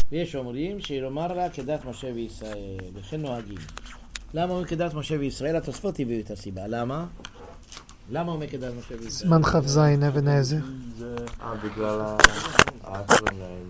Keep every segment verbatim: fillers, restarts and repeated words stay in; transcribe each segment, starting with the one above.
ויש אומרים שיאמר לה כדת משה וישראל, וכן נוהגים. למה אומרים כדת משה וישראל? התוספות הביאו את הסיבה. למה? למה אומרים כדת משה וישראל? זמן חב זין אבן עזר. אה, בגלל האחרים להם.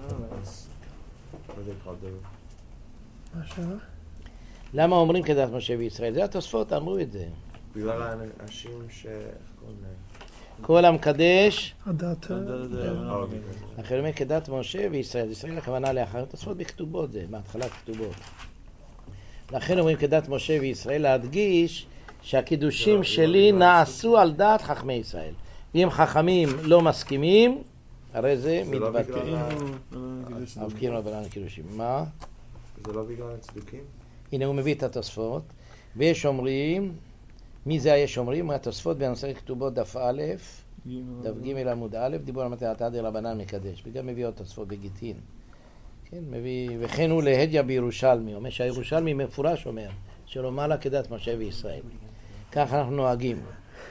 מה שעה? למה אומרים כדת משה וישראל? זה התוספות אמרו את זה. בגלל האנשים ש... כל המקדש הדת. אחרי אומר כדת משה וישראל. ישראל הכוונה לאחר התוספות בכתובות, זה מההתחלה כתובות. לכן אומרים כדת משה וישראל, להדגיש שהקידושים שלי נעשו על דעת חכמי ישראל. אם חכמים לא מסכימים, הרי זה מתבטא. אבקים רבנן הקידושים. מה? זה לא בגלל הצדוקים? הנה הוא מביא את התוספות, ויש אומרים, מי זה יש אומרים? התוספות בנושא כתובות דף א', דף ג' עמוד א', דיבור על מתת עד רבנן מקדש, וגם מביא עוד תוספות בגיטין. כן, מביא, וכן הוא להדיה בירושלמי, אומר שהירושלמי מפורש אומר, שלא מעלה כדת משה וישראל. כך אנחנו נוהגים.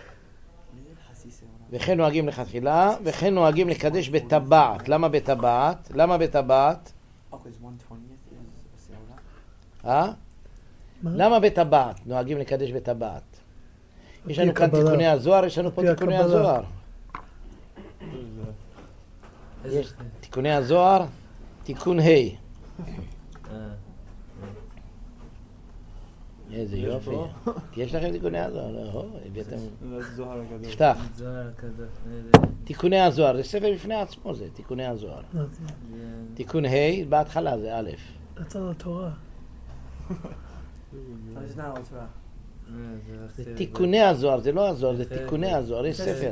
וכן נוהגים לכתחילה, וכן נוהגים לקדש בטבעת. למה בטבעת? למה בטבעת? אה? למה בטבעת? נוהגים לקדש בטבעת. יש לנו כאן תיקוני הזוהר, יש לנו פה תיקוני הזוהר. יש תיקוני הזוהר, תיקון ה'. איזה יופי. יש לכם תיקוני הזוהר? לא, הבאתם... תפתח. תיקוני הזוהר, זה ספר בפני עצמו זה, תיקוני הזוהר. תיקון ה' בהתחלה זה א'. יצא לתורה. זה תיקוני הזוהר, זה לא הזוהר, זה תיקוני הזוהר, יש ספר.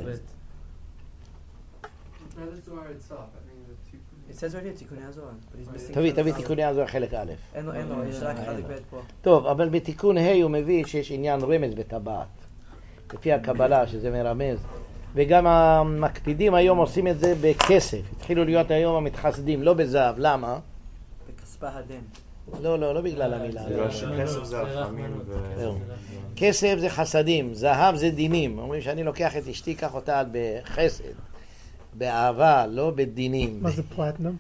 תביא, תביא תיקוני הזוהר חלק א'. אין לו, אין לו, יש רק חלק ב' פה. טוב, אבל בתיקון ה' הוא מביא שיש עניין רמז בטבעת, לפי הקבלה שזה מרמז. וגם המקפידים היום עושים את זה בכסף. התחילו להיות היום המתחסדים, לא בזהב. למה? בכספה הדין. לא, לא, לא בגלל המילה. בגלל שכסף זה רחמים ו... כסף זה חסדים, זהב זה דינים. אומרים שאני לוקח את אשתי, קח אותה בחסד, באהבה, לא בדינים. מה זה פלטינום?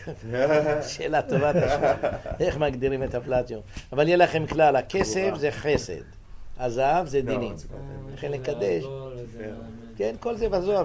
שאלה טובה תשמע. איך מגדירים את הפלטיום? אבל יהיה לכם כלל, הכסף זה חסד, הזהב זה דינים. לכן לקדש. כן, כל זה בזוהר.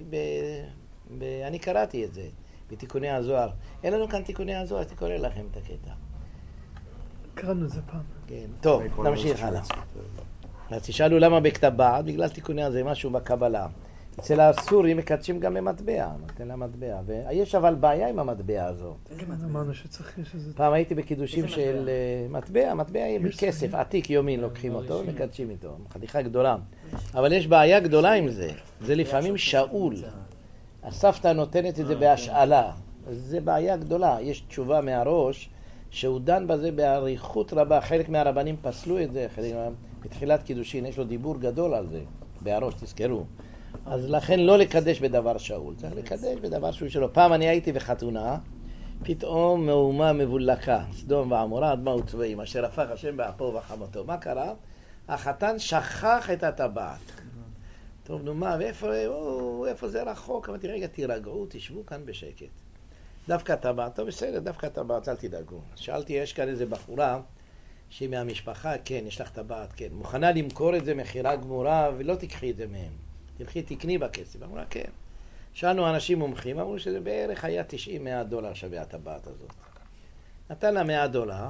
אני קראתי את זה בתיקוני הזוהר. אין לנו כאן תיקוני הזוהר, אז תקורא לכם את הקטע. קראנו את זה פעם. כן, טוב, נמשיך הלאה. אז תשאלו למה בכתבה? בגלל תיקוני הזה, משהו בקבלה. אצל הסורים מקדשים גם במטבע, נותן לה מטבע. ויש אבל בעיה עם המטבע הזאת. אמרנו שצריך שזה... פעם הייתי בקידושים של מטבע, מטבע מכסף, עתיק יומין לוקחים אותו, מקדשים איתו, חתיכה גדולה. אבל יש בעיה גדולה עם זה, זה לפעמים שאול. הסבתא נותנת את זה בהשאלה, זה בעיה גדולה. יש תשובה מהראש שהוא דן בזה בעריכות רבה, חלק מהרבנים פסלו את זה, חלק בתחילת קידושין, יש לו דיבור גדול על זה, בהראש, תזכרו. אז לכן לא לקדש בדבר שאול, צריך לקדש בדבר שהוא שלו. פעם אני הייתי בחתונה, פתאום מהומה מבולקה, סדום ועמורה, אדמה וצבעים, אשר הפך השם באפו וחמתו. מה קרה? החתן שכח את הטבעת. טוב, נו מה, ואיפה, או, איפה זה רחוק? אמרתי, רגע, תירגעו, תשבו כאן בשקט. דווקא טבעת, טוב, בסדר, דווקא טבעת, אל תדאגו. שאלתי, יש כאן איזה בחורה שהיא מהמשפחה, כן, יש לך טבעת, כן. מוכנה למכור את זה מחירה גמורה ולא תקחי את זה מהם. תלכי, תקני בכסף. אמרה, כן. שאלנו אנשים מומחים, אמרו שזה בערך היה תשעים מאה דולר שווה הטבעת הזאת. נתן לה מאה דולר,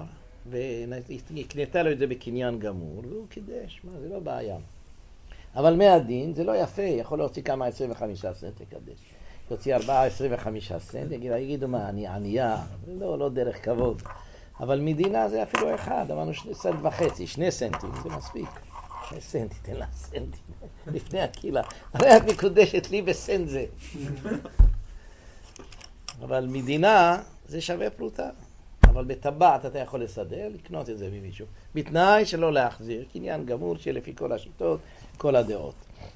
וקנתה לו את זה בקניין גמור, והוא קידש, מה, זה לא בעיה. אבל מהדין זה לא יפה, יכול להוציא כמה עשרים וחמישה סנט לקדש. יוציא ארבעה עשרים וחמישה סנט, יגידו מה, אני ענייה, לא, לא דרך כבוד. אבל מדינה זה אפילו אחד, אמרנו שני סנט וחצי, שני סנטים, זה מספיק. שני סנטים, תן לה סנטים, לפני הקהילה. הרי את מקודשת לי בסנט זה. אבל מדינה זה שווה פרוטה. אבל בטבעת אתה יכול לסדר, לקנות את זה ממישהו. בתנאי שלא להחזיר, קניין גמור שלפי כל השיטות, כל הדעות.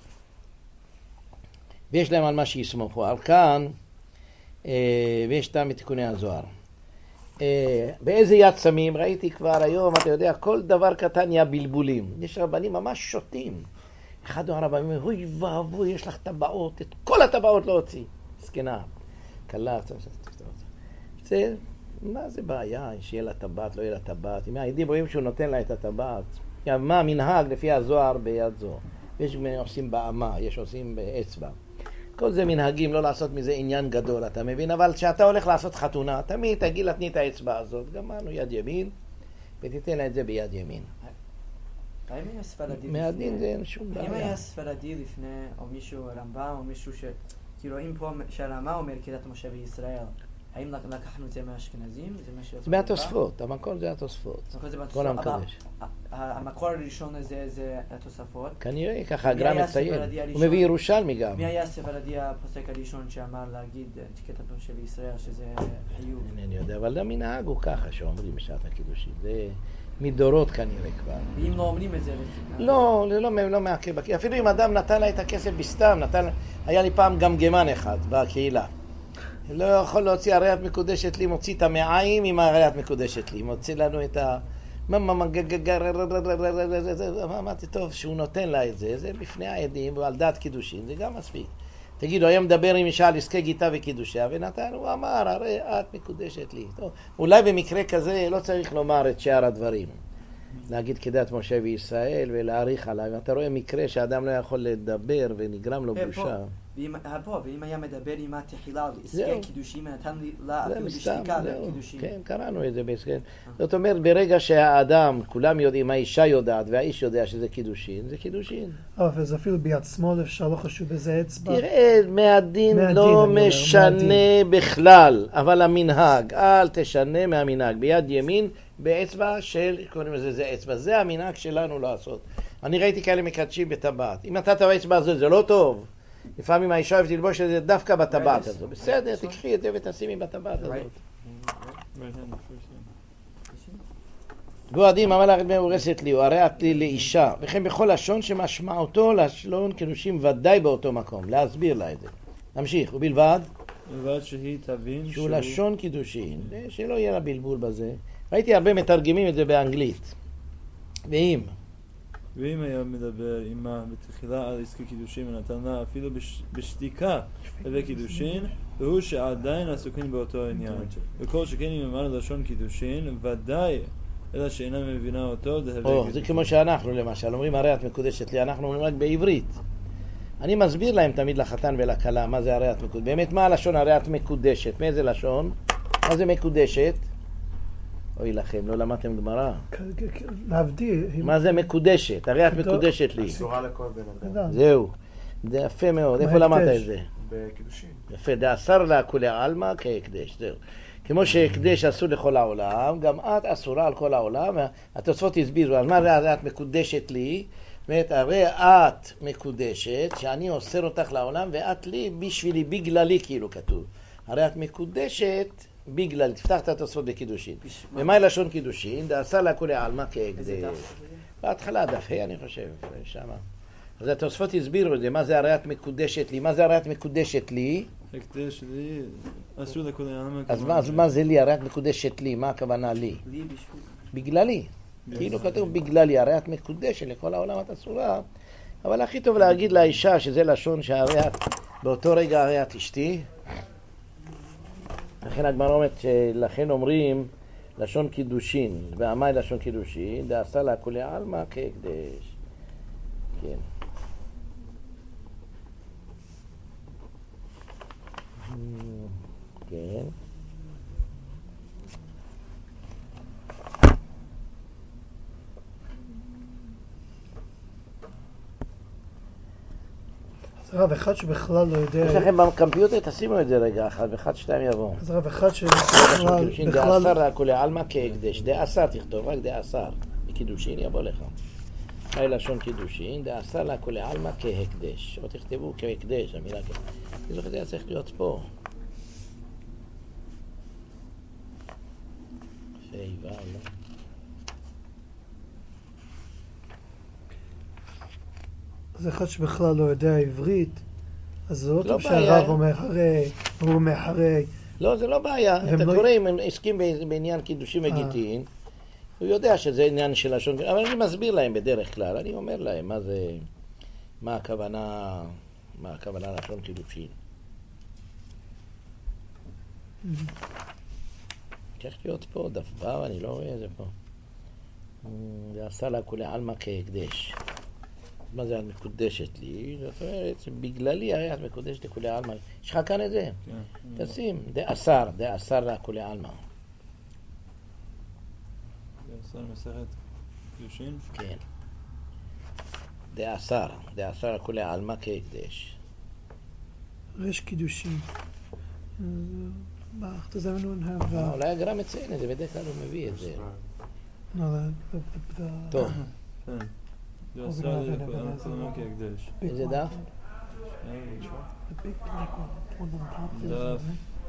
ויש להם על מה שיסמוכו. על כאן, אה, ויש תם מתיקוני הזוהר. אה, באיזה יד שמים? ראיתי כבר היום, אתה יודע, כל דבר קטן נהיה בלבולים. יש רבנים ממש שוטים. אחד הרבנים אומר, אוי ואבוי, יש לך טבעות, את כל הטבעות לא הוציא. סכנה. קלה, זה מה זה בעיה, שיהיה לה טבעת, לא יהיה לה טבעת? אם היהודים רואים שהוא נותן לה את הטבעת, מה המנהג לפי הזוהר ביד זו? יש עושים באמה, יש עושים באצבע. כל זה מנהגים, לא לעשות מזה עניין גדול, אתה מבין? אבל כשאתה הולך לעשות חתונה, תמיד תגיד לה, תני את האצבע הזאת, גמרנו יד ימין, ותיתן לה את זה ביד ימין. האם היה ספרדי מהדין זה לפני, אין שום האם בעיה. היה ספרדי לפני, או מישהו רמב"ם, או מישהו ש... כי רואים פה שהרמב"ם אומר כדת משה וישראל, האם לקחנו את זה מהאשכנזים? זה מהתוספות, המקור זה התוספות. כל המקדש. המקור הראשון הזה זה התוספות. כנראה, ככה הגר"א מציין. הוא מביא ירושלמי גם. מי היה הספרדי הפוסק הראשון שאמר להגיד כדת משה וישראל שזה חיוב? אינני יודע, אבל המנהג הוא ככה שאומרים בשעת הקידושים. זה מדורות כנראה כבר. ואם לא אומרים את זה... לא, לא, לא מעכב. אפילו אם אדם נתן לה את הכסף בסתם, נתן... היה לי פעם גמגמן אחד בקהילה. לא יכול להוציא הריית מקודשת לי, מוציא את המעיים עם הריית מקודשת לי. מוציא לנו את ה... אמרתי, טוב, שהוא נותן לה את זה, זה בפני העדים ועל דעת קידושין, זה גם מספיק. תגידו, היום מדבר עם אישה על עסקי גיטה וקידושיה, ונתן, הוא אמר, הרי את מקודשת לי. טוב, אולי במקרה כזה לא צריך לומר את שאר הדברים. להגיד כדת משה וישראל ולהעריך עליו. אתה רואה מקרה שאדם לא יכול לדבר ונגרם לו בושה. פה, ואם היה מדבר עם התחילה על עסקי קידושים, נתן לה אפילו בשתיקה לקידושים. כן, קראנו את זה בהסכם. זאת אומרת, ברגע שהאדם, כולם יודעים, האישה יודעת והאיש יודע שזה קידושין, זה קידושין. אבל זה אפילו ביד שמאל אפשר, לא חשוב איזה אצבע. תראה, מהדין לא משנה בכלל, אבל המנהג, אל תשנה מהמנהג. ביד ימין, באצבע של, קוראים לזה, זה אצבע. זה המנהג שלנו לעשות. אני ראיתי כאלה מקדשים בטבעת. אם אתה תבוא אצבע הזאת, זה לא טוב. לפעמים האישה אוהבת ללבוש את זה דווקא בטבעת הזו. בסדר, תקחי את זה ותשימי בטבעת הזאת. גועדים אמר לך מאורסת לי, הוא הריית לי לאישה, וכן בכל לשון שמשמעותו לשון קידושין ודאי באותו מקום. להסביר לה את זה. נמשיך, ובלבד? בלבד שהיא תבין שהוא לשון קידושין, שלא יהיה לה בלבול בזה. ראיתי הרבה מתרגמים את זה באנגלית. ואם? ואם היה מדבר עמה בתחילה על עסקי קידושין ונתן לה אפילו בש... בשתיקה הווה קידושין, והוא שעדיין עסוקים באותו עניין. וכל שכן אם אמר לשון קידושין, ודאי אלא שאינה מבינה אותו, זה הווה קידושין. זה כמו שאנחנו למשל, אומרים הרי את מקודשת לי, אנחנו אומרים רק בעברית. אני מסביר להם תמיד לחתן ולכלה מה זה הרי את מקודשת. באמת מה הלשון הרי את מקודשת? מאיזה לשון? מה זה מקודשת? אוי לכם, לא למדתם גמרא. להבדיל. מה זה מקודשת? הרי את מקודשת לי. אסורה לכל בן אדם. זהו. זה יפה מאוד. איפה למדת את זה? בקידושין. יפה. דאסר לה כולי עלמא כהקדש. זהו. כמו שהקדש אסור לכל העולם, גם את אסורה על כל העולם. התוספות הסבירו, על מה הרי את מקודשת לי? זאת הרי את מקודשת, שאני אוסר אותך לעולם, ואת לי בשבילי, בגללי כאילו כתוב. הרי את מקודשת בגלל, תפתח את התוספות בקידושין. ומה לשון קידושין? דאסר לה כולי עלמא כהקדש. בהתחלה דף ה' אני חושב, שמה. אז התוספות הסבירו את זה, מה זה הרי את מקודשת לי? מה זה הרי את מקודשת לי? הקדש לי, אסור לכולי עלמא. אז מה זה לי? הרי את מקודשת לי, מה הכוונה לי? לי בשביל. בגללי. כאילו כתוב בגללי, הרי את מקודשת לכל העולם את אסורה. אבל הכי טוב להגיד לאישה שזה לשון שהרי את, באותו רגע הרי את אשתי. לכן הגמרא אומרת שלכן אומרים לשון קידושין, ועמי לשון קידושין, דאסר לה כולי עלמא כהקדש. כן. כן. אז רב אחד שבכלל לא יודע... יש לכם בקמפיוטר, תשימו את זה רגע אחד, ואחד שתיים יבוא. אז רב אחד שבכלל... דאסר לה כולי עלמא כהקדש. דאסר תכתוב, רק דאסר. בקידושין יבוא לך. היי לשון קידושין, דאסר לה כולי עלמא כהקדש. או תכתבו כהקדש, המילה כהקדש. אני זוכר, זה צריך להיות פה. שיבה, לא? אז אחד שבכלל לא יודע עברית, אז זה לא טוב בעיה. שהרב אומר הרי, הוא אומר הרי. לא, זה לא בעיה. אתה לא... קורא אם הם עסקים בעניין קידושים וגיטין, הוא יודע שזה עניין של לשון, אבל אני מסביר להם בדרך כלל, אני אומר להם מה זה, מה הכוונה, מה הכוונה לשון קידושין. צריך להיות פה דף ו', אני לא רואה את זה פה. זה עשה לה כולי עלמא כהקדש. מה זה את מקודשת לי? זאת אומרת, בגללי הרי את מקודשת לכולי עלמא. יש לך כאן את זה? כן. תשים, דה אסר, דה אסר לה כולי עלמא. דה אסר מסכת קידושין? כן. דה אסר, דה אסר לה כולי עלמא כהקדש. ריש קידושין. באחת הזמן הווה. אולי הגר"א מציין את זה, בדרך כלל הוא מביא את זה. טוב. כן. דה אסר לה כולי עלמא כהקדש. איזה דף? דף.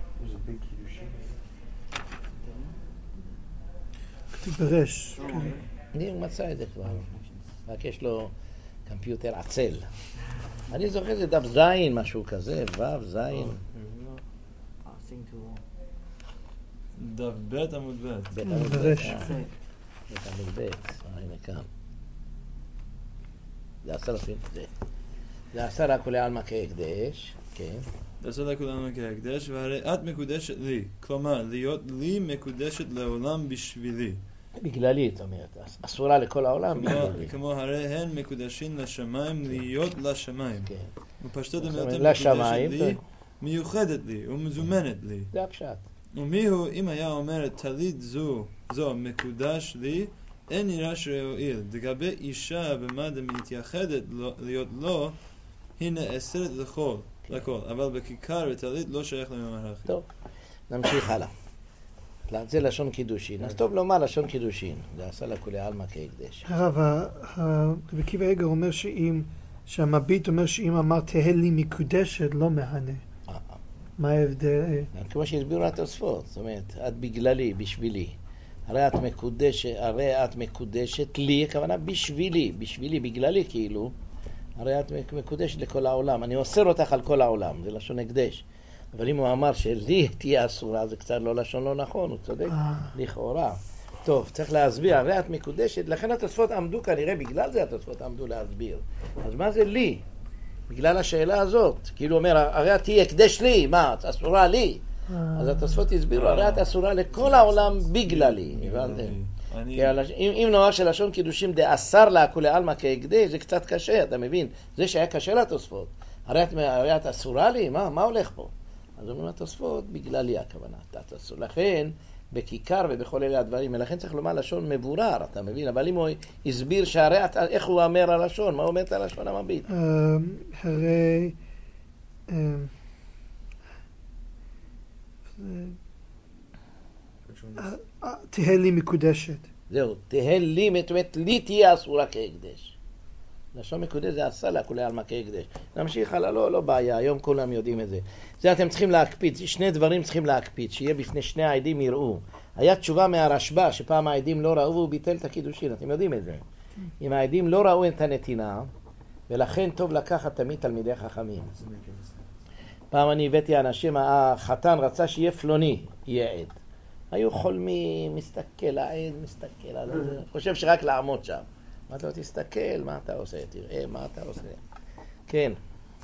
כתוב ברש. אני מצא את זה כבר. רק יש לו קמפיוטר עצל. אני זוכר זה דף זין, משהו כזה, ו' זין. דף ב' עמוד ב'. בית עמוד ב'. בית עמוד ב'. הנה כאן. זה עשר לפים. זה. זה עשר לה כולי עלמא כהקדש. כן. זה עשר לה כולי עלמא כהקדש, והרי את מקודשת לי. כלומר, להיות לי מקודשת לעולם בשבילי. בגללי, זאת אומרת. אסורה לכל העולם בגללי. כמו הרי הן מקודשים לשמיים להיות לשמיים. כן. ופשטות זאת המילתא אומרת, מקודשת לשמיים, לי, טוב. מיוחדת לי ומזומנת לי. זה הפשט. ומיהו אם היה אומר טלית זו, זו מקודש לי, אין נראה שיועיל. לגבי אישה במה דמתייחדת לו- להיות לו, היא נאסרת לכל, לכל. אבל בכיכר וטלית לא שייך לממרחי. טוב, נמשיך הלאה. זה לשון קידושין. אז טוב לומר לשון קידושין. זה עשה לה כולי עלמא כהקדש. הרב, ה- ה- רבי עקיבא אגר אומר שאם, שהמביט אומר שאם אמר תהא לי מקודשת לא מהנה. אה, מה ההבדל? כמו שהסבירו התוספות, זאת אומרת, את בגללי, בשבילי. הרי את מקודשת, הרי את מקודשת לי, הכוונה בשבילי, בשבילי, בגללי כאילו. הרי את מקודשת לכל העולם. אני אוסר אותך על כל העולם, זה לשון הקדש. אבל אם הוא אמר שלי תהיה אסורה, זה קצת לא לשון לא נכון, הוא צודק, לכאורה. טוב, צריך להסביר, הרי את מקודשת, לכן התוספות עמדו כנראה, בגלל זה התוספות עמדו להסביר. אז מה זה לי? בגלל השאלה הזאת. כאילו אומר, הרי את תהיה הקדש לי, מה, את אסורה לי? אז התוספות הסבירו, הרי את אסורה לכל העולם בגללי, הבנתם? אני... כי הלש... אם, אם נאמר שלשון קידושים דה אסר לה כולי עלמא כהקדש, זה קצת קשה, אתה מבין? זה שהיה קשה לתוספות. הרי את, הרי את אסורה לי? מה, מה הולך פה? אז אומרים התוספות, בגללי הכוונה. את אסור. לכן, בכיכר ובכל אלה הדברים, ולכן צריך לומר לשון מבורר, אתה מבין? אבל אם הוא הסביר שהרי את, איך הוא אומר הלשון? מה אומר את הלשון המביט? הרי... תהא לי מקודשת. זהו, תהא לי, זאת אומרת, לי תהיה אסורה כהקדש. לשון מקודש זה עשה לה כולי עלמא כהקדש. נמשיך הלאה, לא, לא בעיה, היום כולם יודעים את זה. זה אתם צריכים להקפיד, שני דברים צריכים להקפיד, שיהיה בפני שני העדים יראו. היה תשובה מהרשב"א, שפעם העדים לא ראו והוא ביטל את הקידושין, אתם יודעים את זה. אם העדים לא ראו את הנתינה, ולכן טוב לקחת תמיד תלמידי חכמים. פעם אני הבאתי אנשים, החתן רצה שיהיה פלוני, יהיה עד. היו חולמים, מסתכל, העד מסתכל על זה, חושב שרק לעמוד שם. אמרתי לו, תסתכל, מה אתה עושה? תראה, מה אתה עושה? כן.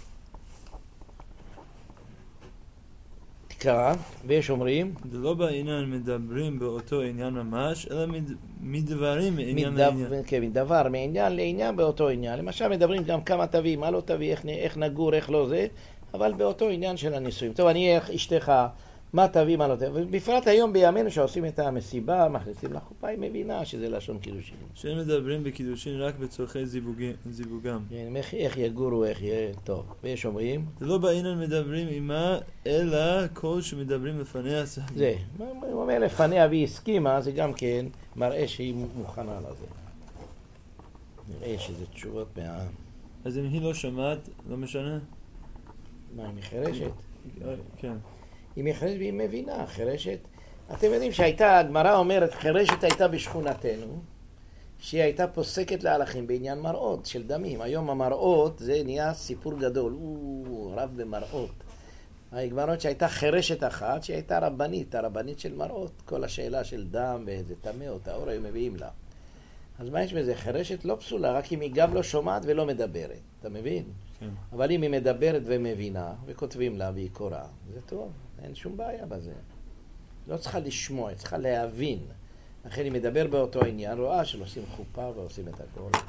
תקרא, ויש אומרים... זה לא בעניין מדברים באותו עניין ממש, אלא מד... מדברים מעניין מדבר, לעניין. כן, מדבר מעניין לעניין באותו עניין. למשל מדברים גם כמה תביא, מה לא תביא, איך, איך נגור, איך לא זה, אבל באותו עניין של הנישואים. טוב, אני איך אשתך... מה תביא, מה לא תביא. ובפרט היום בימינו שעושים את המסיבה, מכניסים לחופה, היא מבינה שזה לשון קידושין. שהם מדברים בקידושין רק בצורכי זיווג... זיווגם. כן, איך, איך יגורו, איך יהיה טוב. ויש אומרים... זה לא בעניין מדברים עמה, אלא כל שמדברים לפניה סהבים. זה, הוא אומר לפניה והיא הסכימה, זה גם כן מראה שהיא מוכנה לזה. נראה שזה תשובות מה... אז אם היא לא שמעת, לא משנה? מה, היא מחרשת? כן. היא מחרשת והיא מבינה, חרשת. אתם יודעים שהייתה, הגמרא אומרת, חרשת הייתה בשכונתנו, שהיא הייתה פוסקת להלכים בעניין מראות של דמים. היום המראות זה נהיה סיפור גדול, הוא רב במראות. הגמרות שהייתה חרשת אחת, שהיא הייתה רבנית, הרבנית של מראות, כל השאלה של דם ואיזה טמא או טהור היו מביאים לה. אז מה יש בזה? חרשת לא פסולה, רק אם היא גם לא שומעת ולא מדברת, אתה מבין? כן. אבל אם היא מדברת ומבינה, וכותבים לה והיא קוראה, זה טוב, אין שום בעיה בזה. לא צריכה לשמוע, היא צריכה להבין. לכן היא מדבר באותו עניין, רואה של עושים חופה ועושים את הכל.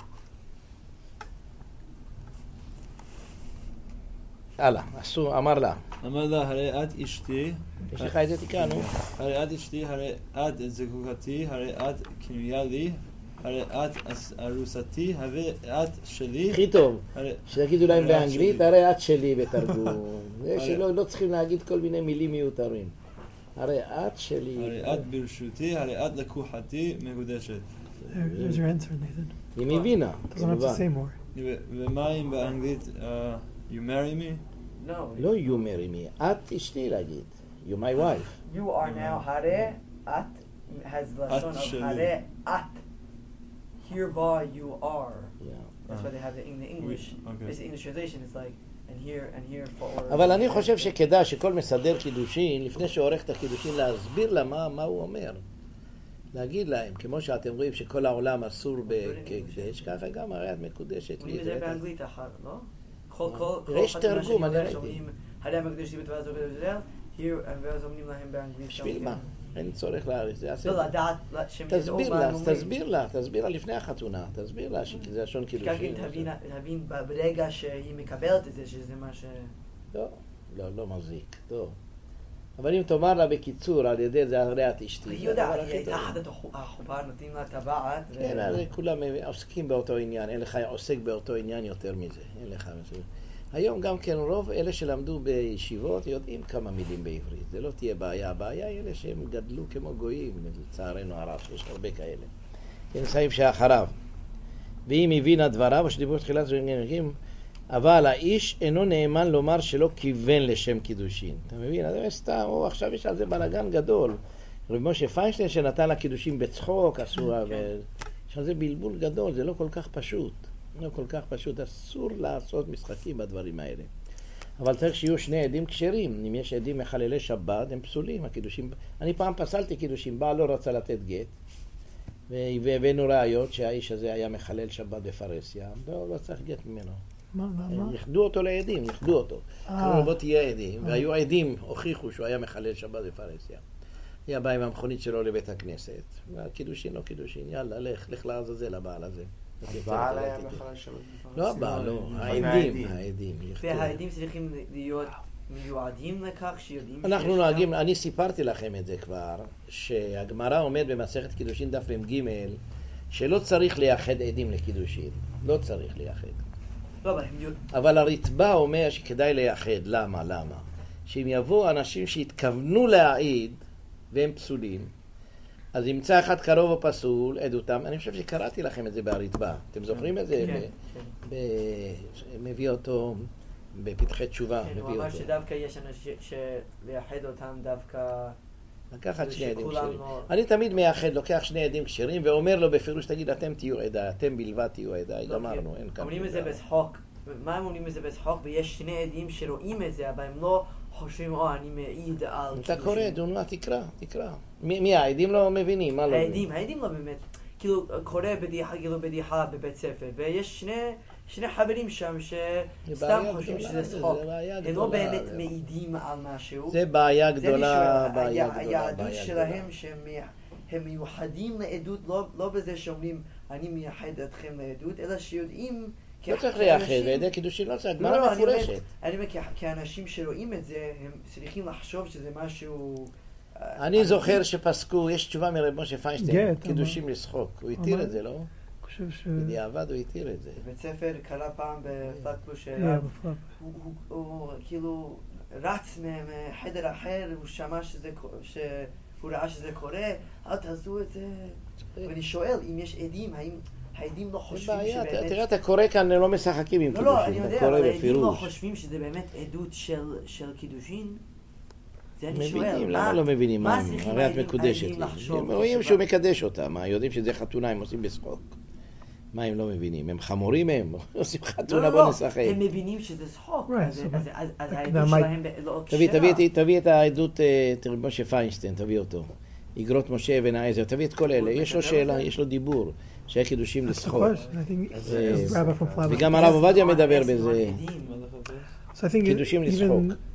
הלאה, עשו, אמר לה. אמר לה, הרי את אשתי. יש לך את זה תיקנו? הרי את אשתי, הרי את זקוקתי, הרי את קנויה לי, הרי את ארוסתי, הרי את שלי. הכי טוב, הרי- שיגידו להם הרי את באנגלית, שלי. הרי את שלי בתרגום. זה הרי- שלא לא צריכים להגיד כל מיני מילים מיותרים. הרי את שלי. הרי את ברשותי, הרי את לקוחתי מקודשת. There, there's your answer, Nathan. היא מבינה. Doesn't have to say more. ו- ומה אם באנגלית, uh, you marry me? No, לא you marry me, את אשתי להגיד. You my wife. you are now hare at has לשון of שלי. hare at. Hereby you are. Yeah. That's why they have it in the English. Okay. This English translation is like and here and here for. אבל אני חושב שכדאי שכל מסדר קידושין, לפני שעורך את הקידושין, להסביר לה מה, מה הוא אומר. להגיד להם, כמו שאתם רואים שכל העולם אסור בקדש, ככה גם הרי את מקודשת לי. אומרים את זה באנגלית אחת, לא? כל כל כל יש תרגום, אני ראיתי. שאומרים הרי המקדש לי בתורה זו בדבר here ואז אומרים להם באנגלית. בשביל מה? אין צורך להאריך, זה יעשה. לא לדעת שהם תסביר לה, תסביר לה, תסביר לה לפני החתונה, תסביר לה שזה לשון קידושין. תבין, תבין ברגע שהיא מקבלת את זה שזה מה ש... לא, לא, לא מזיק, טוב. אבל אם תאמר לה בקיצור, על ידי זה הרי את אשתי. היא זה יודעת, הדבר היא הכי הייתה טוב. אחת החופה, נותנים לה טבעת. ו- כן, הרי כולם עוסקים באותו עניין, אין לך עוסק באותו עניין יותר מזה, אין לך מזה. היום גם כן רוב אלה שלמדו בישיבות יודעים כמה מילים בעברית, זה לא תהיה בעיה, הבעיה היא אלה שהם גדלו כמו גויים, לצערנו הרב, יש הרבה כאלה. כן, סעיף שאחריו. ואם הבינה דבריו, או שדיברו תחילת זוהים, אבל האיש אינו נאמן לומר שלא כיוון לשם קידושין. אתה מבין? אז זה סתם, או, עכשיו יש על זה בלגן גדול. רב משה פיינשטיין שנתן לקידושים בצחוק, עשו, יש על זה בלבול גדול, זה לא כל כך פשוט. לא כל כך פשוט, אסור לעשות משחקים בדברים האלה. אבל צריך שיהיו שני עדים כשרים. אם יש עדים מחללי שבת, הם פסולים, הקידושים. אני פעם פסלתי קידושים, בעל לא רצה לתת גט, והבאנו ראיות שהאיש הזה היה מחלל שבת בפרסיה, לא, לא צריך גט ממנו. מה, מה, מה? יחדו אותו לעדים, יחדו אותו. אה. קראו בוא תהיה עדים, והיו עדים, הוכיחו שהוא היה מחלל שבת בפרסיה. היה בא עם המכונית שלו לבית הכנסת, והקידושין לא קידושין, יאללה, לך, לך לעזאזל הבעל הזה. הבעל היה מחלל שבת. לא הבעל, לא, העדים, העדים. והעדים צריכים להיות מיועדים לכך שיודעים... אנחנו שיש נוהגים, גם- אני סיפרתי לכם את זה כבר, שהגמרא עומד במסכת קידושין דף מ"ג, שלא צריך לייחד עדים לקידושין, לא צריך לייחד. לא, אבל הם יודעים... אבל הרתב"א אומר שכדאי לייחד, למה? למה? שאם יבואו אנשים שהתכוונו להעיד והם פסולים, אז ימצא אחד קרוב או פסול, עדותם, אני חושב שקראתי לכם את זה ברתב"א, אתם זוכרים את זה? כן, ב- כן. ב- מביא אותו בפתחי תשובה, כן, הוא מביא אמר אותו. שדווקא יש אנשים שלייחד אותם דווקא... לקחת שני עדים שכולם כשרים. לא- אני תמיד מייחד, לוקח שני עדים כשרים ואומר לו בפירוש, תגיד, אתם תהיו עדה, אתם בלבד תהיו עדה, גמרנו, אין כאן. אומרים את זה בצחוק. מה הם אומרים את זה בצחוק? ויש שני עדים שרואים את זה, אבל הם לא חושבים, או, אני מעיד על... אתה קידושין." קורא, דונה, תקרא, תקרא. מי מי העדים לא מבינים, מה לא מבינים? העדים, העדים לא באמת. כאילו, קורא בדיחה, כאילו בדיחה בבית ספר, ויש שני... שני חברים שם שסתם בעיה חושבים גדולה, שזה זה צחוק. בעיה הם לא גדולה, באמת זה- מעידים על משהו. זה בעיה זה אני גדולה, שואל, בעיה היה- גדולה, היהדות בעיה שלהם גדולה. שהם מי- הם מיוחדים לעדות, לא- לא בזה שאומרים אני מייחד אתכם לעדות, אלא שיודעים... לא כ- צריך כאנשים- לייחד, ועדי קידושין לא צריך, לא, גמרא לא, אני אומר- מפורשת. אני אומר, כ- כאנשים שרואים את זה, הם צריכים לחשוב שזה משהו... אה, אני זוכר שפסקו, יש תשובה מרב משה פיינשטיין, גט, קידושים לשחוק. הוא התיר אמר- את זה, לא? אני חושב ש... בדיעבד הוא התיר את זה. בבית ספר קרה פעם בפלטלו Yeah, שרב, בפלאפ. הוא- הוא- הוא כאילו רץ מ- מחדר אחר, הוא שמע שזה, ק- שהוא ראה שזה קורה, אל תעשו את זה. ואני שואל, אם יש עדים, האם העדים לא זה חושבים בעיה, שבאמת... תראה, אתה קורא כאן, לא משחקים עם לא, לא, אני קידושין, אתה יודע, קורא אבל העדים לא בפירוש. חושבים שזה באמת עדות של, של קידושין? זה אני שואל, מבינים, מה- למה לא מבינים מה מה הם? צריכים הרי את העדים- מקודשת העדים לי. לחשוב הם רואים בשבת? שהוא מקדש אותם, מה, יודעים שזה חתונה, הם עושים בשחוק. מה הם לא מבינים? הם חמורים הם? עושים לא, חתונה, לא, בוא לא, נשחק. הם מבינים שזה צחוק, Right, אז- so אז- that- אז אז that העדות might- שלהם ב- לא תביא, כשרה. תביא, תביא, תביא את העדות, אה, תראה, משה פיינשטיין, תביא אותו. איגרות משה אבן העזר, תביא את כל אלה. יש לו שאלה, יש לו דיבור, שהיה קידושים That's the לשחוק. question. I think אז, the אה, rabbi from Flavius. וגם הרב עובדיה מדבר עשר בזה. עדים. So I think it, קידושים even לשחוק.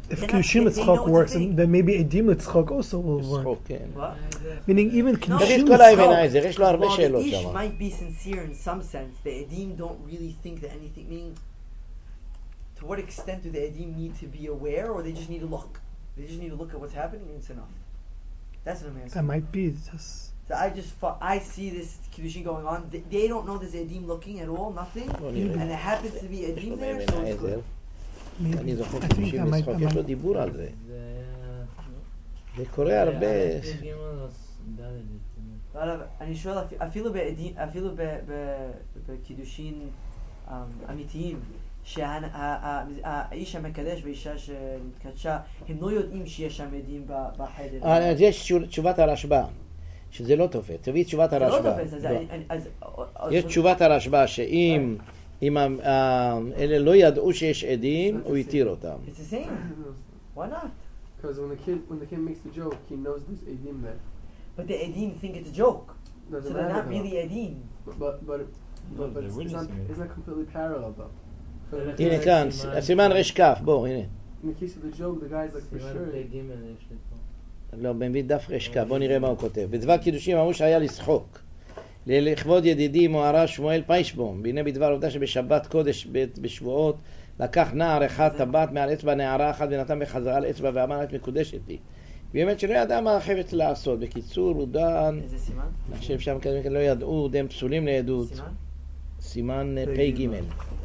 if They're not- Kiddushin they- they know Litzchok it's a works, thing. then maybe Edim Litzchok also will work. צחוק, כן. What? Meaning even No, Kiddushin יש כל האבן Litzchok. העזר, יש לו הרבה While the שאלות ish שם. might be sincere in some sense, the edim don't really think that anything. Meaning, to what extent do the edim need to be aware, or they just need to look? They just need to look at what's happening, and it's enough. That's what I'm That asking. might be just. So I just fu- I see this kiddushin going on. They, they don't know there's edim looking at all, nothing, בוא נראה. and it happens to be יש לו edim there, באבן so it's העזר. good. Maybe. אני זוכר I think קידושים I might. לצחוק, I יש לו might. דיבור על זה. זה היה... זה קורה הרבה. היה פי גימל או ד' אבל אני שואל, אפילו בעדים, אפילו ב- ב- בקידושין um, אמיתיים, שהאיש המקדש והאישה שנתקדשה, הם לא יודעים שיש שם עדים ב- בחדר. אה, אז יש תשו- תשובת הרשב"א, שזה לא תופס. תביא תשובת זה לא הרשב"א. תופס, אז לא. אני- אני- אז- אז- יש תשובת הרשב"א שאם אם ה- ה- אלה לא ידעו שיש עדים, הוא התיר אותם. It's the same. Why not? Because when the kid when the kid makes the joke, he knows there's edim there. But the edim think it's a joke. So Doesn't they're matter not though. really edim. But but but, No, but they're it's, it's not witnessing it. it's not completely parallel though. So הנה כאן, סימן רש כף, בוא, הנה. in the case of the joke, the guy's like for סימן sure. פי גימל יש לי פה. לא, מביא דף רש כף, בוא נראה מה הוא כותב. בדבר קידושים אמרו שהיה לשחוק. לכבוד ידידי מוהר"ש שמואל פיישבום, והנה בדבר עובדה שבשבת קודש בשבועות לקח נער אחד טבעת מעל אצבע נערה אחת ונתן בחזרה על אצבע ואמר את מקודשת לי. באמת שלא ידע מה החפץ לעשות. בקיצור, הוא דן, איזה סימן? אני חושב שם כזה לא ידעו, הם פסולים לעדות. סימן? סימן אה, פי גימל.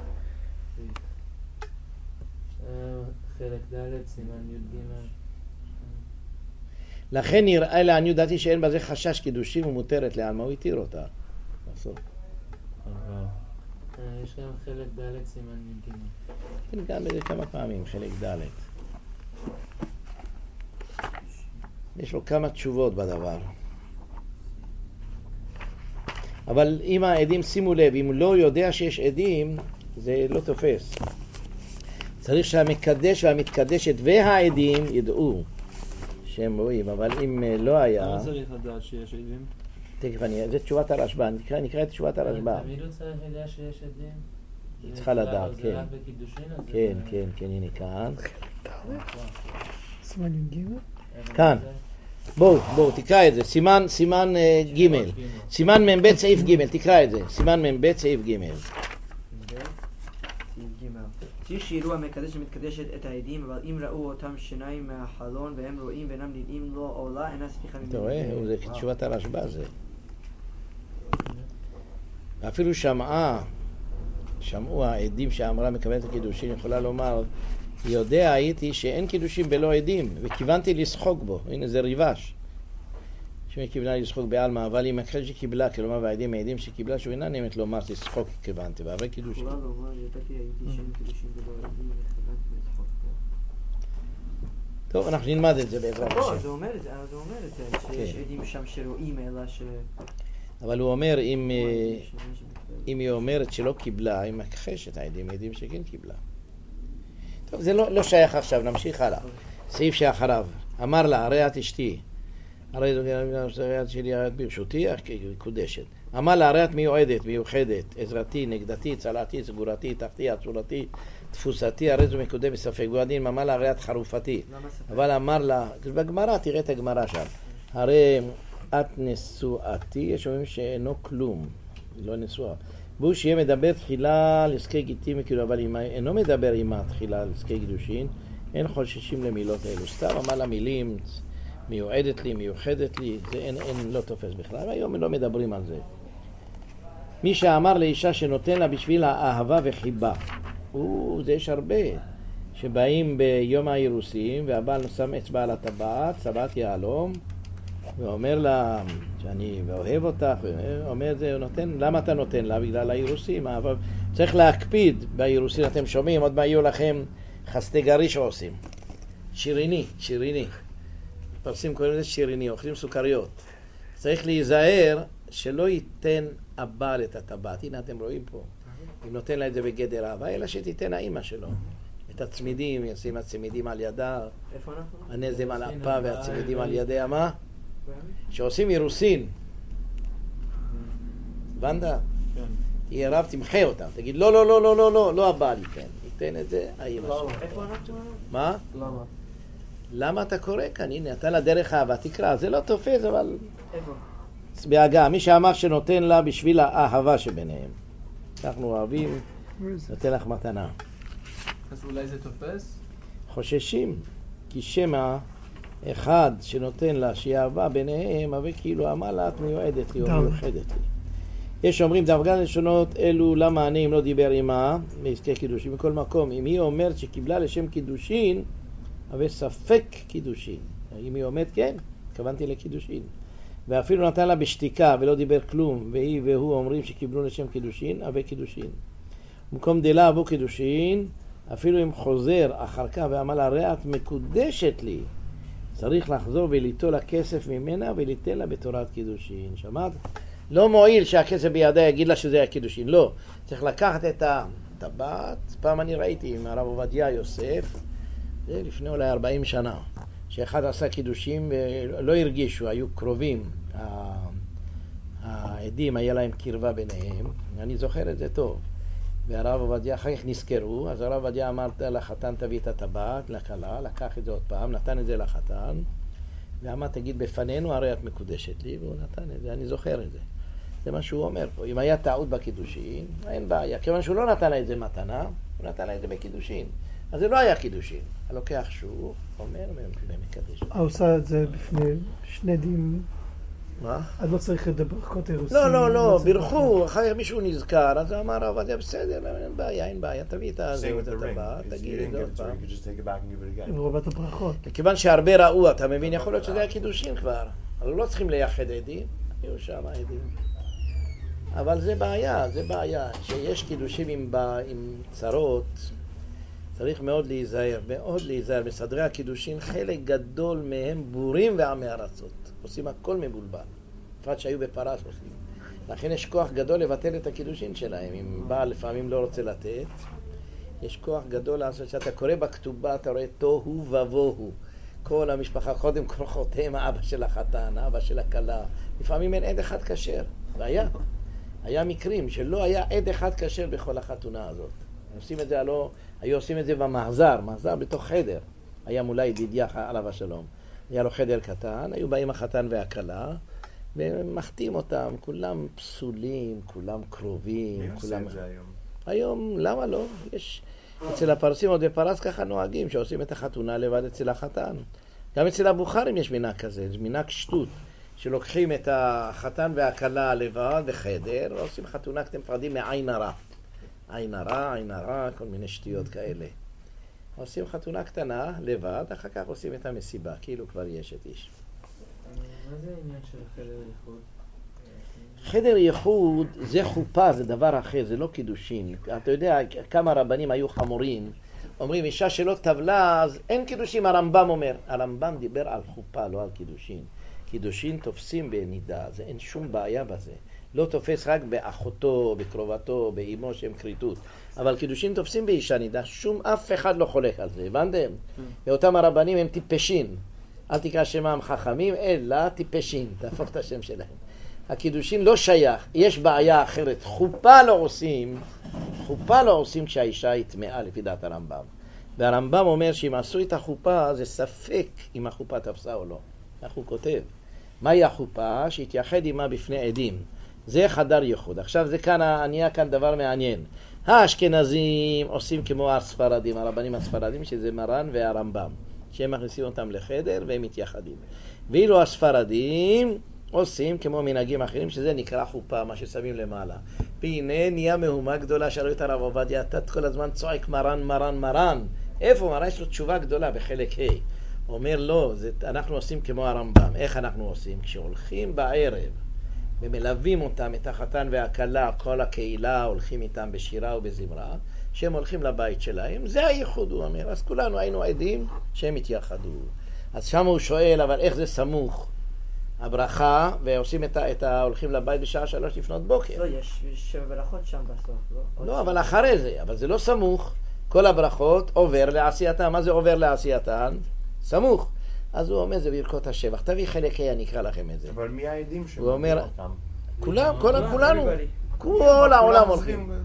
אה, חלק ד' סימן י' גימל. לכן נראה לעניות דעתי שאין בזה חשש קידושים ומותרת לעלמא, הוא התיר אותה. בסוף. אה, יש גם חלק ד' סימן י' גימל. כן, גם בזה כמה פעמים, חלק ד'. יש לו כמה תשובות בדבר. אבל אם העדים, שימו לב, אם הוא לא יודע שיש עדים, זה לא תופס. צריך שהמקדש והמתקדשת והעדים ידעו שהם רואים, אבל אם לא היה... למה צריך לדעת שיש עדים? תכף אני... זה תשובת הרשב"א, נקרא, נקרא את תשובת הרשב"א. תמיד הוא צריך לדעת שיש עדים? היא צריכה לדעת, זה כן. רק בקידושין? אז זה- כן, כן, כן, הנה כאן. סימן י"ג? כאן. בואו, בואו, תקרא את זה. סימן, סימן אה, ג' סימן מ"ב סעיף ג', תקרא את זה. סימן מ"ב סעיף ג'. צריך שיראו המקדש ומתקדשת את העדים, אבל אם ראו אותם שניים מהחלון והם רואים ואינם נראים לו עולה, אינה ספיחה ממנו. אתה רואה? זה תשובת הרשב"א זה. אפילו שמעה, שמעו העדים שאמרה מקבלת הקידושים, יכולה לומר, יודע הייתי שאין קידושים בלא עדים, וכיוונתי לשחוק בו. הנה זה ריבש. שמכיוונה לשחוק בעלמא, אבל אם אחרי שקיבלה, כלומר והעדים העדים שקיבלה, שהוא אינה נאמת לומר לשחוק כיוונתי, והרי קידושים. יכולה לומר, ידעתי הייתי שאין קידושים בלא עדים וכיוונתי לשחוק בו. טוב, אנחנו נלמד את זה בעזרת לא, השם. זה אומר את זה, זה אומר את זה, שיש כן. עדים שם שרואים, אלא ש... אבל הוא אומר, אם, אם היא אומרת שלא קיבלה, היא מכחשת, העדים העדים שכן קיבלה. טוב, זה לא, לא שייך עכשיו, נמשיך הלאה. סעיף שאחריו, אמר לה, הרי את אשתי, הרי את שלי, הרי את ברשותי, קודשת. אמר לה, הרי את מיועדת, מיוחדת, עזרתי, נגדתי, צלעתי, סגורתי, תחתי, עצורתי, תפוסתי, הרי זו מקודם בספק גועדין. אמר לה, הרי את חרופתי. למה ספק? אבל אמר לה, בגמרא, תראה את הגמרא שם, הרי את נשואתי, יש אומרים שאינו כלום, היא לא נשואה. והוא שיהיה מדבר תחילה לעסקי גיטים, כאילו, אבל אם אינו מדבר עמה תחילה לעסקי גידושין, אין חוששים למילות האלו. סתם אמר לה מילים, מיועדת לי, מיוחדת לי, זה אין, אין, לא תופס בכלל. היום לא מדברים על זה. מי שאמר לאישה שנותן לה בשביל האהבה וחיבה, הוא, זה יש הרבה, שבאים ביום האירוסים, והבעל שם אצבע על הטבעת, טבעת יהלום, ואומר לה שאני אוהב אותך, אומר את זה, הוא נותן, למה אתה נותן לה? בגלל האירוסים, אבל צריך להקפיד באירוסים, אתם שומעים, עוד מה יהיו לכם חסדי גריש עושים. שיריני, שיריני. פרסים קוראים לזה שיריני, אוכלים סוכריות. צריך להיזהר שלא ייתן הבעל את הטבעת. הנה אתם רואים פה, אם נותן לה את זה בגדר אהבה, אלא שתיתן האמא שלו. את הצמידים, ישים הצמידים על ידה, איפה אנחנו? הנזם על אפה והצמידים על ידיה, מה? שעושים אירוסין. הבנת? כן. תהיה רב, תמחה אותם. תגיד, לא, לא, לא, לא, לא, לא, לא הבעל ייתן. נותן את זה, האמא שלו. איפה אנחנו? מה? למה? למה אתה קורא כאן? הנה, אתה לה דרך אהבה, תקרא. זה לא תופס, אבל... איפה? בהגה, מי שאמר שנותן לה בשביל האהבה שביניהם. אנחנו אוהבים, נותן לך מתנה. אז אולי זה תופס? חוששים, כי שמא אחד שנותן לה שהיא אהבה ביניהם, אבל כאילו אמר לה, את מיועדת לי או מיוחדת לי. יש אומרים דרגות לשונות אלו, למה אני אם לא דיבר עמה בעסקי קידושין. מכל מקום, אם היא אומרת שקיבלה לשם קידושין, אבל ספק קידושין. אם היא אומרת כן, התכוונתי לקידושין. ואפילו נתן לה בשתיקה ולא דיבר כלום, והיא והוא אומרים שקיבלו לשם קידושין, אבל קידושין. במקום דלה אבו קידושין, אפילו אם חוזר אחר כך ואמר לה, ראה את מקודשת לי, צריך לחזור וליטול הכסף ממנה וליתן לה בתורת קידושין. שמעת? לא מועיל שהכסף בידה יגיד לה שזה הקידושין, לא. צריך לקחת את הטבעת. פעם אני ראיתי עם הרב עובדיה יוסף, זה לפני אולי ארבעים שנה, שאחד עשה קידושים ולא הרגישו, היו קרובים, העדים היה להם קרבה ביניהם, אני זוכר את זה טוב. והרב עובדיה אחר כך נזכרו, אז הרב עובדיה אמר לחתן תביא את הטבעת לכלה, לקח את זה עוד פעם, נתן את זה לחתן, ואמר תגיד בפנינו הרי את מקודשת לי, והוא נתן את זה, אני זוכר את זה. זה מה שהוא אומר פה. אם היה טעות בקידושין, אין בעיה. כיוון שהוא לא נתן לה את זה מתנה, הוא נתן לה את זה בקידושין. אז זה לא היה קידושין. הלוקח שוב, אומר ומקדש. עושה את זה בפני שני דין. מה? אז לא צריך את הברכות האירוסים. לא, לא, לא, בירכו, אחר מישהו נזכר, אז אמר הרב, זה בסדר, אין בעיה, אין בעיה, תביא את הטבעת, תגיד את זה עוד פעם. רובת הברכות. כיוון שהרבה ראו, אתה מבין, יכול להיות שזה היה קידושין כבר. אבל לא צריכים לייחד עדים, היו שם עדים. אבל זה בעיה, זה בעיה, שיש קידושים עם, עם צרות, צריך מאוד להיזהר, מאוד להיזהר. בסדרי הקידושים חלק גדול מהם בורים ועמי ארצות. עושים הכל מבולבל. בפרט שהיו בפרס עושים. לכן יש כוח גדול לבטל את הקידושים שלהם. אם בעל לפעמים לא רוצה לתת, יש כוח גדול לעשות. שאתה קורא בכתובה, אתה רואה תוהו ובוהו. כל המשפחה, קודם כל חותם, האבא של החתן, האבא של הכלה. לפעמים אין עד אחד כשר. והיה. היה מקרים שלא היה עד אחד כשר בכל החתונה הזאת. עושים את זה, הלא, היו עושים את זה במחזר, מחזר בתוך חדר. היה מולה ידידיה עליו השלום. היה לו חדר קטן, היו באים החתן והכלה, ומחתים אותם, כולם פסולים, כולם קרובים. מי כולם... עושה את זה היום? היום, למה לא? יש... אצל הפרסים עוד בפרס ככה נוהגים, שעושים את החתונה לבד אצל החתן. גם אצל הבוכרים יש מנהג כזה, זה מנהג שטות, שלוקחים את החתן והכלה לבד בחדר, ועושים חתונה כשאתם מפחדים מעין הרע. עין הרע, עין הרע, כל מיני שטויות כאלה. עושים חתונה קטנה לבד, אחר כך עושים את המסיבה, כאילו כבר יש את איש. מה זה העניין של חדר ייחוד? חדר ייחוד זה חופה, זה דבר אחר, זה לא קידושין. אתה יודע כמה רבנים היו חמורים, אומרים אישה שלא טבלה, אז אין קידושין. הרמב"ם אומר, הרמב"ם דיבר על חופה, לא על קידושין. קידושין תופסים בנידה, זה אין שום בעיה בזה. לא תופס רק באחותו, בקרובתו, באמו שהם קריטות. אבל קידושין תופסים באישה נידה, שום אף אחד לא חולק על זה, הבנתם? ואותם הרבנים הם טיפשים. אל תקרא שמם חכמים, אלא טיפשים, תהפוך את השם שלהם. הקידושין לא שייך, יש בעיה אחרת. חופה לא עושים, חופה לא עושים כשהאישה היא טמאה לפי דעת הרמב"ם. והרמב"ם אומר שאם עשו את החופה, זה ספק אם החופה תפסה או לא. כך הוא כותב. מהי החופה? שהתייחד עמה בפני עדים. זה חדר ייחוד. עכשיו זה כאן, נהיה כאן דבר מעניין. האשכנזים עושים כמו הספרדים, הרבנים הספרדים, שזה מרן והרמב"ם, שהם מכניסים אותם לחדר והם מתייחדים. ואילו הספרדים עושים כמו מנהגים אחרים, שזה נקרא חופה, מה ששמים למעלה. והנה נהיה מהומה גדולה, שאלו את הרב עובדיה, אתה כל הזמן צועק מרן, מרן, מרן. איפה מרן? יש לו תשובה גדולה בחלק ה'. הוא אומר לא, זה, אנחנו עושים כמו הרמב"ם. איך אנחנו עושים? כשהולכים בערב ומלווים אותם, את החתן והכלה, כל הקהילה, הולכים איתם בשירה ובזמרה, שהם הולכים לבית שלהם, זה הייחוד, הוא אומר. אז כולנו היינו עדים שהם התייחדו. אז שם הוא שואל, אבל איך זה סמוך? הברכה, ועושים את ה... את ה... הולכים לבית בשעה שלוש לפנות בוקר. לא, יש שבע ברכות שם בסוף, לא? לא, אבל אחרי זה, אבל זה לא סמוך. כל הברכות עובר לעשייתן. מה זה עובר לעשייתן? סמוך. אז הוא אומר, זה ברכות השבח. תביא חלק ה' אני אקרא לכם את זה. אבל מי העדים שם? הוא אומר, אותם? כולם, כל, כולם, כולנו, everybody. כל העולם הולכים.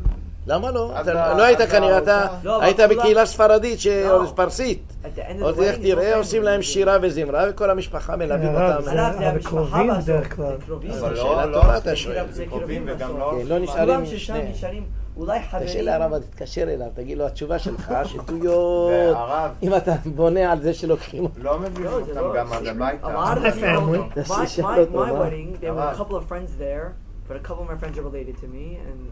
למה לא? אז אתה ה- לא היית אז כנראה, הארוחה- אתה לא, אבל היית כולם- בקהילה ספרדית, ש- לא. או פרסית. At the end of the עוד איך wedding, תראה, no עושים family. להם שירה וזמרה, וכל המשפחה מלווים הרב, אותם. זה- עליו זה אבל המשפחה קרובים בסוף, בדרך כלל. זה קרובים. אבל זו לא, שאלה לא, טובה, אתה זה שואל. זה קרובים וגם לא... כן, לא נשארים כולם ששם שניהם. נשארים, אולי תשאל חברים. לרב, תתקשר אליו, תגיד לו, התשובה שלך שטויות. והרב אם אתה בונה על זה שלוקחים אותם. לא מביאים No, זה אותם לא- גם עד A הביתה. lot of My people, family. my, That's my, the my shot, wedding, there were a Right. couple of friends there, but a couple of my friends are related to me, and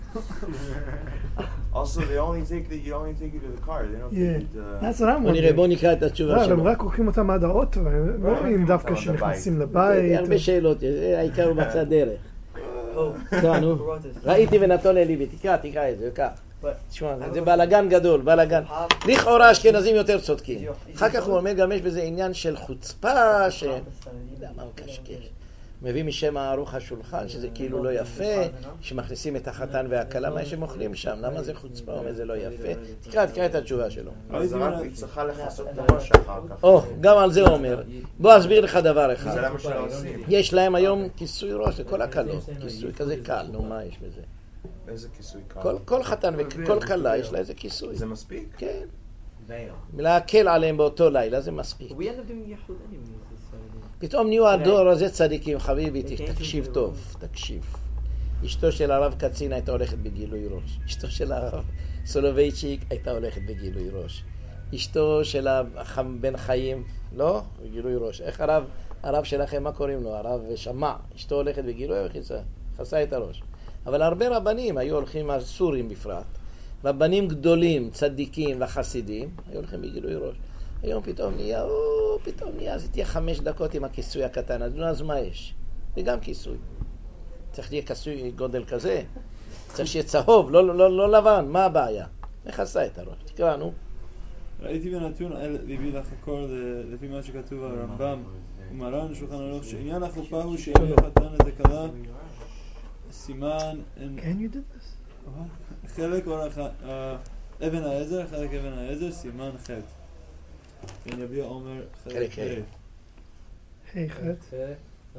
Also, they only take the, you only take you to the car. They don't Yeah, take you to... that's what I'm בוא נראה, wondering. בוא נקרא את התשובה לא, אבל הם שלו. רק לוקחים אותם עד האוטו, הם לא לא, רואים לוקחים דווקא אותם עד שנכנסים הבית. לבית. הרבה שאלות, זה העיקר הוא בצד דרך. oh, תקרא, נו. who wrote this? ראיתי ונתון אליבי, תקרא, תקרא את זה, קח. But תשמע, זה בלגן גדול, בלגן. לכאורה אשכנזים יותר צודקים. אחר כך הוא אומר גם יש בזה עניין של חוצפה, ש... למה הוא קשקש? מביא משם ערוך השולחן, שזה כאילו לא יפה, שמכניסים את החתן והכלה, מה שהם אוכלים שם, למה זה חוצפה? הוא אומר זה לא יפה. תקרא, תקרא את התשובה שלו. אז רק היא צריכה לכסות את הראש אחר כך. או, גם על זה הוא אומר. בוא אסביר לך דבר זה אחד. למה שלא עושים. יש להם היום כיסוי ראש לכל הכלות, כיסוי כזה קל, נו מה יש בזה? איזה כיסוי קל. כל- כל חתן וכל כלה יש לה איזה כיסוי. זה מספיק? כן. להקל עליהם באותו לילה זה מספיק. we end up doing יחוד anyways. this Saturday. פתאום נהיו הדור הזה צדיקים, חביבי, תקשיב טוב, תקשיב. אשתו של הרב קצין הייתה הולכת בגילוי ראש. אשתו של הרב סולובייצ'יק הייתה הולכת בגילוי ראש. אשתו של בן חיים, לא? בגילוי ראש. איך הרב, הרב שלכם, מה קוראים לו? הרב שמע. אשתו הולכת בגילוי וחיסה, חסה את הראש. אבל הרבה רבנים היו הולכים, הסורים בפרט, רבנים גדולים, צדיקים וחסידים, היו הולכים בגילוי ראש. היום פתאום נהיה, או, פתאום נהיה, אז תהיה חמש דקות עם הכיסוי הקטן, אז נו, אז מה יש? זה גם כיסוי. צריך שיהיה כיסוי גודל כזה, צריך שיהיה צהוב, לא, לא, לא לבן, מה הבעיה? מכסה את הראש, תקרא, נו. ראיתי בנתון על ליבי לחקור ל- לפי מה שכתוב על הרמב"ם ומרן שולחן ערוך שעניין החופה הוא שיביא החתן את הכלה סימן אין- Can you do this? חלק אורך ה- אבן העזר, חלק אבן העזר, סימן ח'. כן, יביע עומר חלק חלק ה'. ה'. היי, חט. Yeah.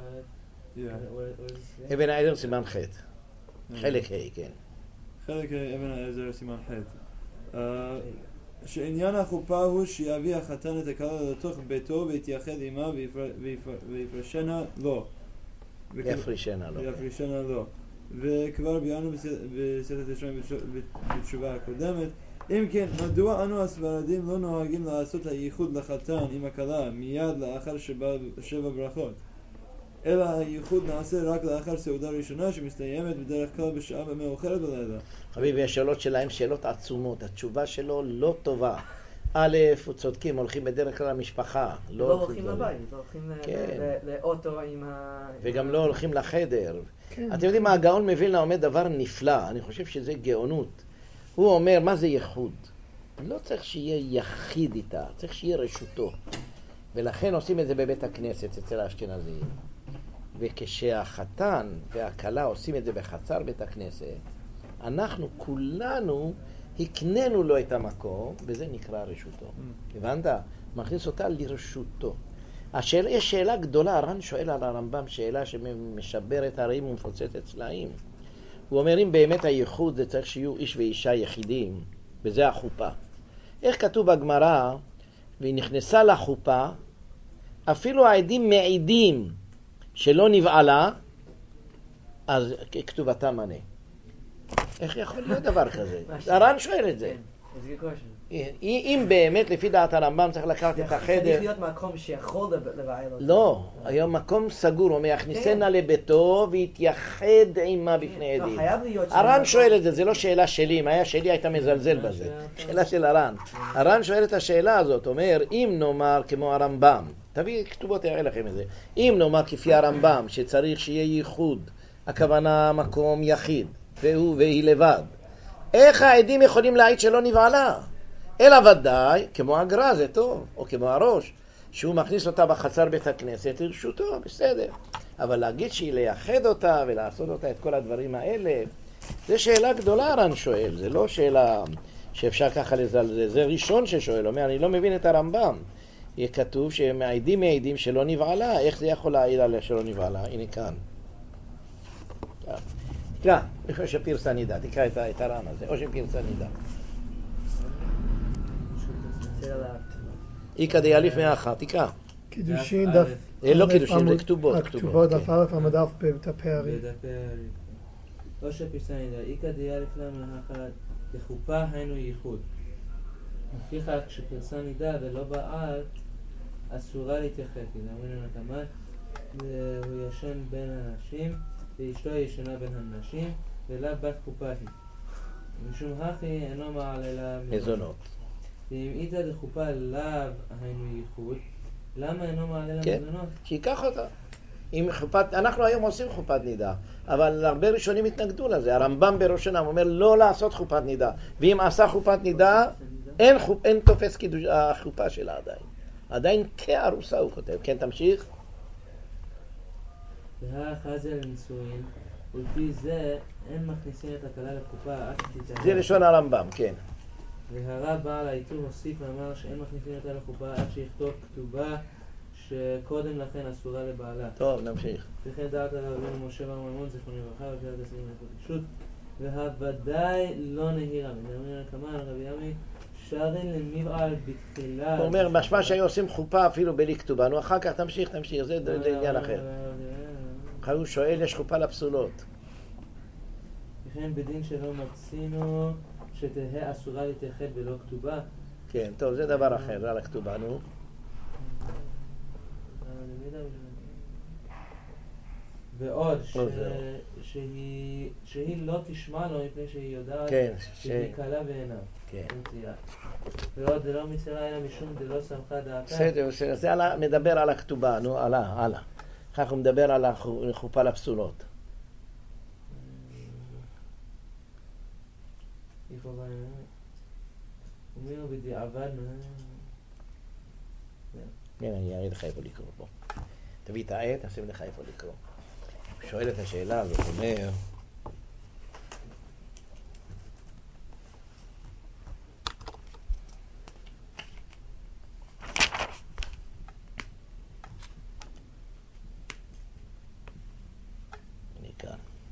אבן העזר סימן ח', חלק ה', כן. חלק ה' אבן העזר סימן ח'. אה, שעניין החופה הוא שיביא החתן את הכלה לתוך ביתו ויתייחד עמה ויפר- ויפר- ויפרשנה לו. וכן- יפרישנה לו. יפרישנה לו. וכבר ביארנו בסרט ישרים בתשובה הקודמת. אם כן, מדוע אנו הספרדים לא נוהגים לעשות הייחוד לחתן עם הכלה מיד לאחר שבע, שבע ברכות? אלא הייחוד נעשה רק לאחר סעודה ראשונה שמסתיימת בדרך כלל בשעה מאוחרת בלילה. חביבי, השאלות שלהם שאלות עצומות, התשובה שלו לא טובה. א', הוא צודקים, הולכים בדרך כלל למשפחה, לא לא הולכים לדברים. לבית, לא הולכים ל- כן. ל- לאוטו עם ה... וגם לא הולכים לחדר. כן. אתם יודעים מה, הגאון מווילנה אומר דבר נפלא, אני חושב שזה גאונות. הוא אומר, מה זה ייחוד? לא צריך שיהיה יחיד איתה, צריך שיהיה רשותו. ולכן עושים את זה בבית הכנסת אצל האשכנזים. וכשהחתן והכלה עושים את זה בחצר בית הכנסת, אנחנו כולנו הקננו לו את המקום, וזה נקרא רשותו. הבנת? מכניס אותה לרשותו. השאלה, יש שאלה גדולה, הר"ן שואל על הרמב"ם שאלה שמשברת הרים ומפוצצת צלעים. הוא אומר, אם באמת הייחוד זה צריך שיהיו איש ואישה יחידים, וזה החופה. איך כתוב בגמרא, והיא נכנסה לחופה, אפילו העדים מעידים שלא נבעלה, אז כתובתה מנה. איך יכול להיות דבר כזה? הר"ן שואל את זה. It's a good question. אם באמת לפי דעת הרמב"ם צריך לקחת את החדר, צריך להיות מקום שיכול לבעל אותו. לא, היום מקום סגור, הוא יכניסנה לביתו ויתייחד עמה בפני לא, עדים. חייב להיות שם הר"ן מקום. שואל את זה, זה לא שאלה שלי, אם היה שלי הייתה מזלזל בזה, שאלה של הר"ן. הר"ן שואל את השאלה הזאת, אומר, אם נאמר כמו הרמב"ם, תביא כתובות, תראה לכם את זה, אם נאמר כפי הרמב"ם שצריך שיהיה ייחוד, הכוונה מקום יחיד, והוא והיא לבד, איך העדים יכולים להעיד שלא נבעלה? אלא ודאי, כמו הגר"א זה טוב, או כמו הראש, שהוא מכניס אותה בחצר בית הכנסת לרשותו, בסדר. אבל להגיד שהיא לייחד אותה ולעשות אותה את כל הדברים האלה, זה שאלה גדולה, הר"ן שואל, זה לא שאלה שאפשר ככה לזלזל, זה ראשון ששואל, אומר, אני לא מבין את הרמב"ם. יהיה כתוב שהם מעידים מעידים שלא נבעלה, איך זה יכול להעיד עליה שלא נבעלה? הנה כאן. תקרא, לפני שפירסה נידה, תקרא את ה- את הר"ן הזה, או שפירסה נידה. איקא דיאליף מאחר, תקרא. קידושין דף דף... אה, לא א', קידושין, זה עמוד- כתובות, אה, כתובות, כתובות, כן. דף א' עמוד א' בדפי הרי. בדפי הרי. או שפירסנידה, איכא דיה לפני מאחר דחופה היינו ייחוד. לפיכך כשפרסה נידה ולא בעל, אסורה להתייחד, כי זה אומרים הנקמה, הוא ישן בין הנשים, ואשתו ישנה בין הנשים, ולא בת חופה היא. משום הכי אינו מעלה מזונות. ואם איתה דחופה לאו היינו ייחוד, למה אינו מעלה כן, למזונות? שיקח אותה. עם חופת, אנחנו היום עושים חופת נידה, אבל הרבה ראשונים התנגדו לזה. הרמב"ם בראשונם אומר לא לעשות חופת נידה, ואם עשה חופת נידה, אין, חופ, אין תופס קידוש, החופה שלה עדיין. עדיין כארוסה הוא כותב. כן, תמשיך. והחזל לנישואין, ולפי זה אין מכניסים את הכלה לחופה עד שתתאהב. זה לשון הרמב"ם, כן. והרב בעל העיטור הוסיף ואמר שאין מכניסים אותה לחופה עד שיכתוב כתובה שקודם לכן אסורה לבעלה. טוב, נמשיך. וכן דעת הרב רבינו משה בר מימון זיכרונו לברכה ופרק עשרים הלכות אישות, והוודאי לא נהירה. מדברים על כמה על רבי ימי שרין למבעל בתחילה. הוא אומר, משמע שהיו עושים חופה אפילו בלי כתובה. נו, אחר כך תמשיך, תמשיך, זה זה עניין אחר. אחר הוא שואל, יש חופה לפסולות. וכן בדין שלא מצינו שתהא אסורה להתייחד בלא כתובה. כן, טוב, זה דבר אחר, זה על הכתובה, נו. ועוד ש- עוד זהו. שהיא שהיא לא תשמע לו מפני שהיא יודעת כן, ש- שהיא קלה בעיניו. כן. מצילה. ועוד זה לא מסירה אלא משום דלא שמחה דעתה. בסדר, בסדר, זה על ה- מדבר על הכתובה, נו, הלאה, הלאה. אחר הוא מדבר על החופה לפסולות. לכאורה, אומר בדיעבד, כן, אני אראה לך איפה לקרוא פה. תביא את העט, נשים לך איפה לקרוא. הוא שואל את השאלה הזאת, אומר... אני כאן.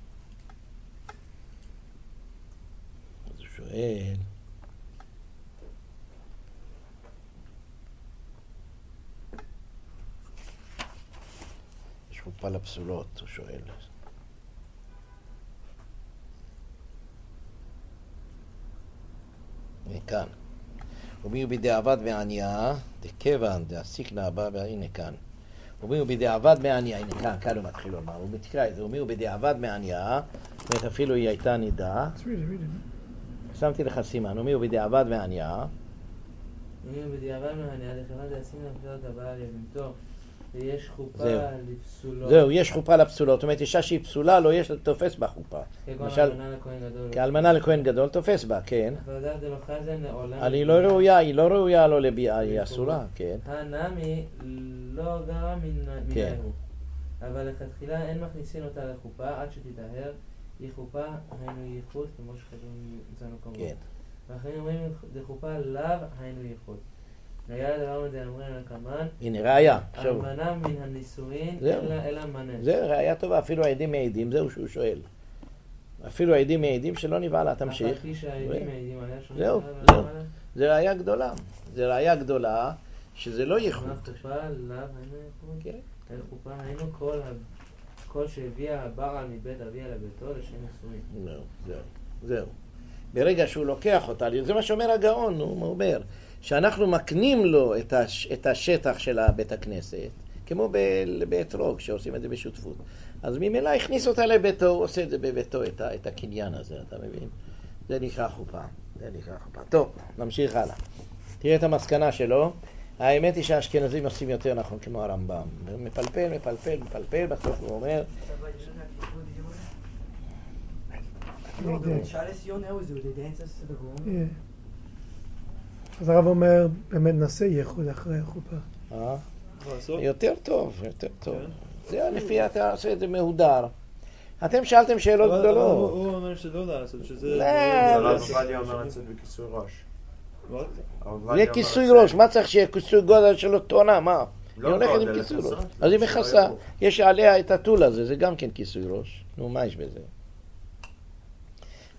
אז הוא שואל... יש חופה לפסולות, הוא שואל. הנה כאן. ומי הוא בדיעבד מענייה, דכיוון דעסיקנה הבא, הנה כאן. ומי הוא בדיעבד מענייה, הנה כאן, כאן הוא מתחיל לומר, הוא מתקרא את זה, ומי הוא בדיעבד מענייה, זאת אומרת אפילו היא הייתה נידה. Let's read it, read it. שמתי לך סימן, ומי הוא בדיעבד מענייה, אומר בדיעבד מהניה, לכיוון דעשים נפלת הבעל יבמתו, ויש חופה זהו. לפסולות. זהו, יש חופה לפסולות, זאת אומרת אישה שהיא פסולה, לא יש תופס בחופה. כגון למשל, אלמנה לכהן גדול. כאלמנה לכהן גדול תופס בה, כן. ועדת דלא חזן לעולם. אבל היא לא ראויה, היא לא ראויה לו לביאה, היא אסורה, כן. הנמי לא גרה מן כן. מנהו. אבל לכתחילה אין מכניסין אותה לחופה עד שתטהר, היא חופה היינו ייחוד, כמו שכתוב מצאנו כמובן. כן. ואחרים אומרים דחופה לאו היינו ייחוד. היה לדבר מזה אמרים על כמן, הנה ראיה, עכשיו, אלמנה מן הנישואין זהו. אלא אלא מנה. זה ראיה טובה, אפילו העדים מעידים, זהו שהוא שואל. אפילו העדים מעידים שלא נבעלה, תמשיך. אף על פי שהעדים מעידים עליה שונה זהו, עליה זהו. ועליה. זה ראיה גדולה, זה ראיה גדולה שזה לא ייחוד. מה חופה לאו היינו ייחוד? כן. אין חופה היינו כל ה... כל שהביאה הבעל מבית אביה לביתו לשם נישואין. זהו, זהו, זהו. ברגע שהוא לוקח אותה, זה מה שאומר הגאון, הוא אומר, שאנחנו מקנים לו את, הש, את השטח של בית הכנסת, כמו ב- באתרוג, שעושים את זה בשותפות. אז ממילא הכניס אותה לביתו, הוא עושה את זה בביתו, את, ה, את הקניין הזה, אתה מבין? זה נקרא חופה, זה נקרא חופה. טוב, נמשיך הלאה. תראה את המסקנה שלו. האמת היא שהאשכנזים עושים יותר נכון כמו הרמב"ם. מפלפל, מפלפל, מפלפל, בסוף הוא אומר, No, the tradition now is they dance us to the room. Yeah. אז הרב אומר, באמת נעשה ייחוד אחרי החופה. אה? לעשות? יותר טוב, יותר טוב. כן. זה לפי אתה עושה את זה מהודר. אתם שאלתם שאלות אבל- אבל הוא- גדולות. הוא אומר שלא לעשות, שזה... לא, הרב לא. עובדיה אומר לצאת בכיסוי ראש. מה? הרב זה עובדיה כיסוי אומר ראש, מה צריך שיהיה כיסוי גודל שלו טונה, מה? לא היא הולכת עם גודל, כיסוי מכסה. ראש. אז היא שלא מכסה, יראו. יש עליה את הטול הזה, זה גם כן כיסוי ראש. נו, מה יש בזה?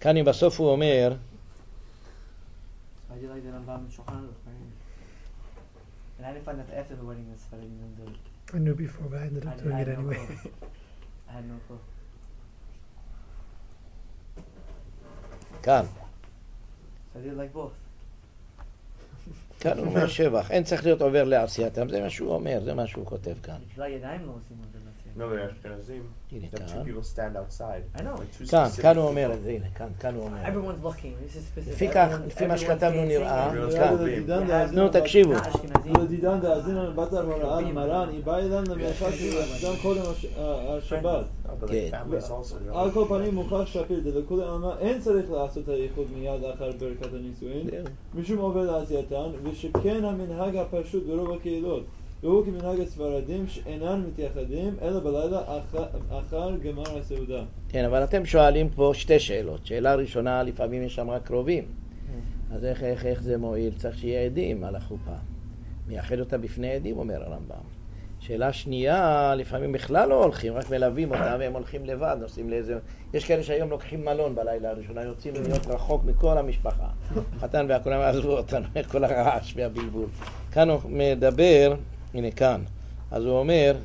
כאן בסוף הוא אומר, I do like the Rambam Shulchan Aruch, right? And I didn't find that after the wedding that's Sfaradi didn't do it. I knew before, but I ended I up did- doing I it had no anyway. clue. I had no clue. כאן, So I did like both. כאן הוא אומר שבח, אין צריך להיות עובר לעשייתם, זה מה שהוא אומר, זה מה שהוא כותב כאן. בשביל הידיים לא עושים את זה בצד. No, they're Ashkenazim. הנה Then two כאן, people stand outside. I know. Like two כאן, specific כאן הוא people. אומר את זה, הנה, כאן, כאן הוא אומר. Everyone's looking. This is specific. לפי כך, Everyone- לפי מה everyone's שכתבנו dancing. נראה, Everyone's כאן. dancing. נו, תקשיבו. ולדידן דאזינן בת ארמרן מרן, היא באה אילן למרחק גם קודם הש- השבת. Oh, but Okay. like families also. they're all- על כל פנים מוכרח שפיל, דלכולי עלמא אין צריך לעשות הייחוד מיד אחר ברכת הנישואין, זהו. משום עובר לעשייתן, ושכן המנהג הפשוט ברוב הקהילות, והוא כמנהג הספרדים שאינן מתייחדים, אלא בלילה אחר, אחר גמר הסעודה. כן, אבל אתם שואלים פה שתי שאלות. שאלה ראשונה, לפעמים יש שם רק קרובים. אז איך, איך, איך זה מועיל? צריך שיהיה עדים על החופה. מייחד אותה בפני עדים, אומר הרמב"ם. שאלה שנייה, לפעמים בכלל לא הולכים, רק מלווים אותם והם הולכים לבד, נוסעים לאיזה... יש כאלה שהיום לוקחים מלון בלילה הראשונה, יוצאים להיות רחוק מכל המשפחה. חתן והכולם עזבו אותנו, כל הרעש והבלבול. כאן הוא מדבר, הנה כאן, אז הוא אומר,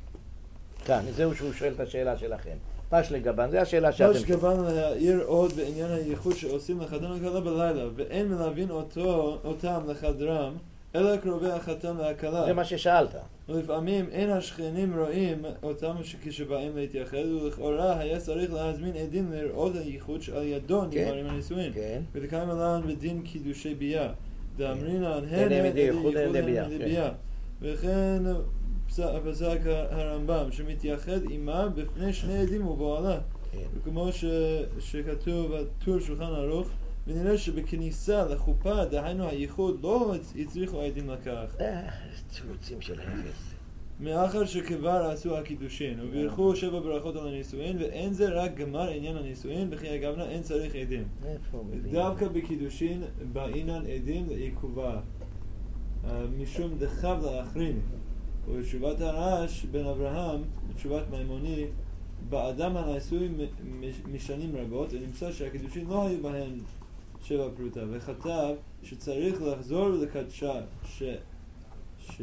כאן, זהו שהוא שואל את השאלה שלכם. פש לגבן, זה השאלה שאתם... פש גבן להעיר עוד בעניין הייחוד שעושים לחתן וכלה בלילה, ואין מלווין אותו, אותם לחדרם, אלא קרובי החתן והכלה. זה מה ששאלת. ולפעמים אין השכנים רואים אותם כשבאים להתייחד, ולכאורה היה צריך להזמין עדים לראות הייחוד שעל ידו נגמרים הנישואין. כן. ודקיים עליהם בדין קידושי ביה. דאמרינן הן הן הן עדי ייחוד הן הן לביה, עדי כן. ביה. וכן פסק פסק הרמב"ם שמתייחד עמה בפני שני עדים ובועלה. כן. וכמו ש- שכתוב בטור שולחן ערוך, ונראה שבכניסה לחופה, דהיינו הייחוד, לא הצריכו העדים לכך. אה, תירוצים של אפס. מאחר שכבר עשו הקידושין, ובירכו שבע ברכות על הנישואין, ואין זה רק גמר עניין הנישואין, וכי הגבנה אין צריך עדים. איפה הוא מבין? דווקא בקידושין באינן עדים לעיכובה, אה, משום דחב לאחרים. ובתשובת הרש בן אברהם, בתשובת מימוני, באדם הנשוי מ- מ- משנים רבות, ונמצא שהקידושין לא היו בהן שבע פרוטה, וכתב שצריך לחזור ולקדשה, ש... ש...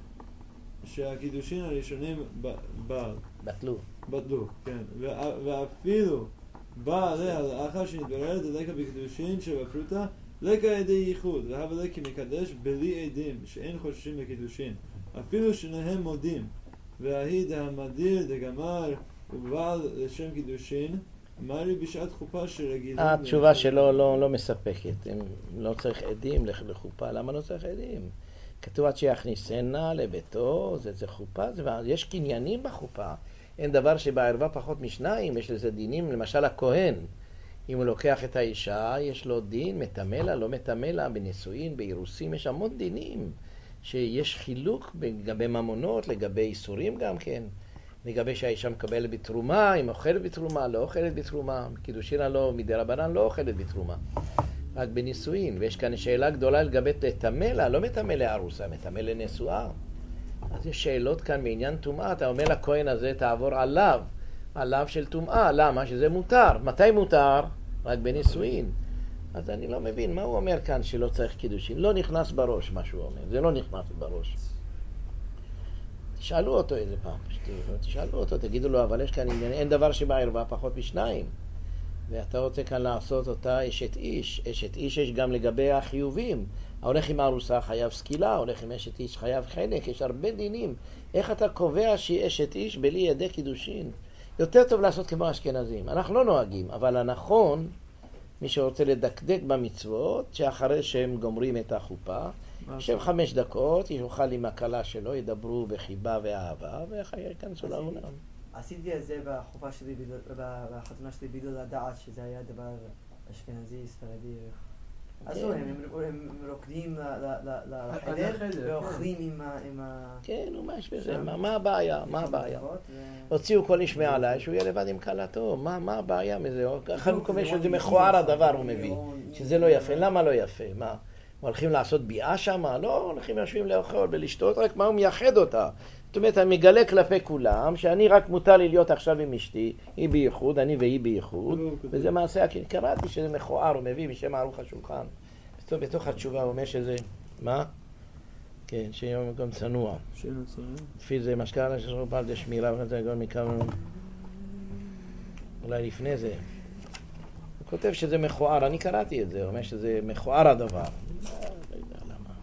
שהקידושין הראשונים ב- ב- בטלו. בטלו, כן, וה- ואפילו בא עליה לאחר שנתבררת דלקה בקידושין שבע פרוטה, לקה עדי ייחוד, והבה לקה מקדש בלי עדים, שאין חוששים לקידושין, אפילו שניהם מודים, וההיא דהמדיר דגמר ובעל לשם קידושין, אמרי בשעת חופה שרגילים... התשובה שלו לא, לא מספקת. הם לא צריך עדים לח- לחופה. למה לא צריך עדים? כתוב עד שיכניסנה לביתו, זה, זה חופה, זה, יש קניינים בחופה. אין דבר שבערווה פחות משניים, יש לזה דינים. למשל הכהן, אם הוא לוקח את האישה, יש לו דין, מטמא לה, לא מטמא לה, בנישואין, באירוסים, יש המון דינים. שיש חילוק לגבי ממונות, לגבי איסורים גם כן. לגבי שהאישה מקבלת בתרומה, אם אוכלת בתרומה, לא אוכלת בתרומה, קידושין לא, מדי רבנן לא אוכלת בתרומה, רק בנישואין. ויש כאן שאלה גדולה לגבי לטמא לה, לא מטמא לארוסה, מטמא לנשואה. אז יש שאלות כאן בעניין טומאה, אתה אומר לכהן הזה תעבור עליו, עליו של טומאה, למה? שזה מותר. מתי מותר? רק בנישואין. אז אני לא מבין מה הוא אומר כאן שלא צריך קידושין. לא נכנס בראש מה שהוא אומר, זה לא נכנס בראש. תשאלו אותו איזה פעם, תשאלו אותו, תגידו לו, אבל יש כאן עניין, אין דבר שבערווה פחות משניים. ואתה רוצה כאן לעשות אותה אשת איש. אשת איש יש גם לגבי החיובים. ההולך עם הארוסה חייב סקילה, ההולך עם אשת איש חייב חנק, יש הרבה דינים. איך אתה קובע שהיא אשת איש בלי ידי קידושין? יותר טוב לעשות כמו אשכנזים. אנחנו לא נוהגים, אבל הנכון, מי שרוצה לדקדק במצוות, שאחרי שהם גומרים את החופה, יושב חמש דקות, יוכל עם הקלה שלו, ידברו בחיבה ואהבה, ואחרי יכנסו לעולם. עשיתי את זה בחופה שלי, בגלל- בחתונה שלי, בגלל לדעת שזה היה דבר אשכנזי, ספרדי. אז כן. לא, הם הם רוקדים ל- ל- ל- לחדר, לחדר כן. ואוכלים עם ה... עם ה- כן, נו, מה יש בזה? שם. מה, מה הבעיה? מה הבעיה? ו- הוציאו כל איש מעליי, שהוא יהיה לבד עם כלתו. מה, מה הבעיה מזה? ככה הוא קובע זה שזה לא מכוער נעים, הדבר, זה הוא לא- מביא. לא- שזה לא יפה. למה לא יפה? מה? הולכים לעשות ביאה שם? לא, הולכים יושבים לאכול ולשתות, רק מה הוא מייחד אותה? זאת אומרת, אני מגלה כלפי כולם, שאני רק מותר לי להיות עכשיו עם אשתי, היא בייחוד, אני והיא בייחוד, וזה מעשה, קראתי שזה מכוער, הוא מביא בשם ערוך השולחן. בתוך התשובה הוא אומר שזה, מה? כן, שיום מקום צנוע. לפי זה משקל אשר פעל דה שמירה, וזה גם מכמה, אולי לפני זה. הוא כותב שזה מכוער, אני קראתי את זה, הוא אומר שזה מכוער הדבר. לא יודע למה.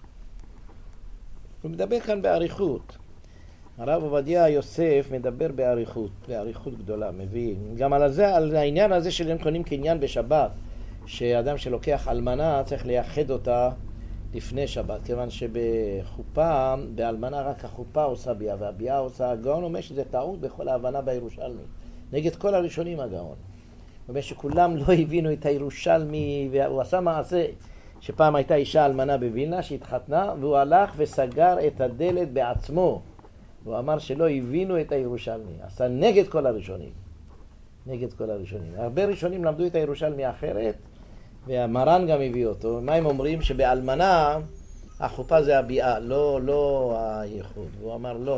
הוא מדבר כאן באריכות. הרב עובדיה יוסף מדבר באריכות, באריכות גדולה, מביא. גם על, זה, על העניין הזה של הם קונים קניין בשבת, שאדם שלוקח אלמנה צריך לייחד אותה לפני שבת, כיוון שבחופה, באלמנה רק החופה עושה ביאה, והביאה עושה הגאון, אומר שזה טעות בכל ההבנה בירושלמי. נגד כל הראשונים הגאון. הוא אומר שכולם לא הבינו את הירושלמי, והוא עשה מעשה שפעם הייתה אישה אלמנה בווילנה שהתחתנה, והוא הלך וסגר את הדלת בעצמו. הוא אמר שלא הבינו את הירושלמי, עשה נגד כל הראשונים. נגד כל הראשונים. הרבה ראשונים למדו את הירושלמי אחרת, והמרן גם הביא אותו. מה הם אומרים? שבאלמנה החופה זה הביאה, לא, לא הייחוד. והוא אמר לא.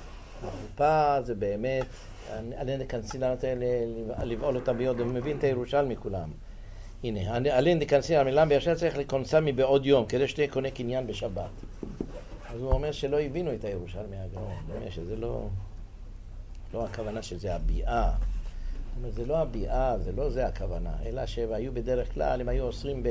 החופה זה באמת, עלינו כנסי לענות לבעול אותה ביוד, הוא מבין את הירושלמי כולם. הנה, עלינו כנסי למילם בישר צריך לכונסה מבעוד יום, כדי שתהיה קונה קניין בשבת. אז הוא אומר שלא הבינו את הירושלמי הגאון. הוא אומר שזה לא, לא הכוונה שזה הביאה. זה לא הביאה, זה לא זה הכוונה, אלא שהיו בדרך כלל, הם היו אוסרים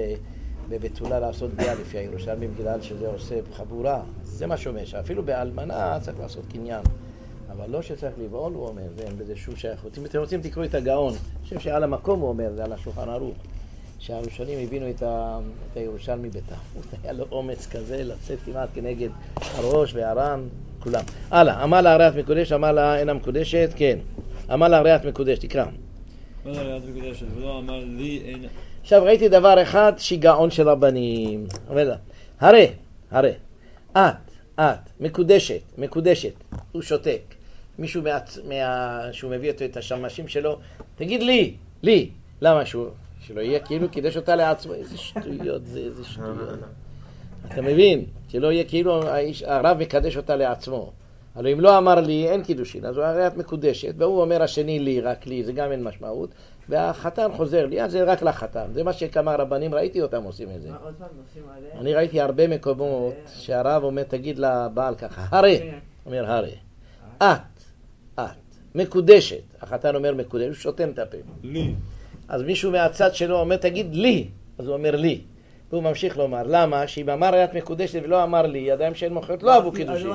בבתולה לעשות ביאה לפי הירושלמי, בגלל שזה עושה חבורה. זה מה שאומר, שאפילו באלמנה צריך לעשות קניין, אבל לא שצריך לבעול, הוא אומר, ואין בזה שום שייכות. אם אתם רוצים תקראו את הגאון, אני חושב שעל המקום הוא אומר, זה על השולחן ערוך, שהראשונים הבינו את, ה... את הירושלמי בטעות, היה לו אומץ כזה לצאת כמעט כנגד הראש והר"ן, כולם. הלאה, אמר לה הרי את מקודשת, אמר לה אינה מקודשת, כן. אמר לה הרי את מקודשת, תקרא. אמר לה הרי את מקודשת, ולא אמר לי אין... עכשיו ראיתי דבר אחד, שיגעון של רבנים. הרי, הרי, את, את, מקודשת, מקודשת, הוא שותק. מישהו מה... מה... שהוא מביא אותו את השמשים שלו, תגיד לי, לי, למה שהוא... שלא יהיה כאילו קידש אותה לעצמו, איזה שטויות זה, איזה שטויות. אתה מבין? שלא יהיה כאילו האיש, הרב מקדש אותה לעצמו. אבל אם לא אמר לי, אין קידושין, אז הוא הרי את מקודשת, והוא אומר השני לי, רק לי, זה גם אין משמעות, והחתן חוזר לי, אז זה רק לחתן. זה מה שכמה רבנים, ראיתי אותם עושים את זה. אני ראיתי הרבה מקומות שהרב אומר, תגיד לבעל ככה, הרי, אומר הרי, את, את, מקודשת, החתן אומר מקודשת, הוא שותם את הפה. לי. אז מישהו מהצד שלו אומר, תגיד לי, אז הוא אומר לי. והוא ממשיך לומר, למה? שאם אמר הרי את מקודשת ולא אמר לי, ידיים שאין מוחיות, לא אהבו קידושים.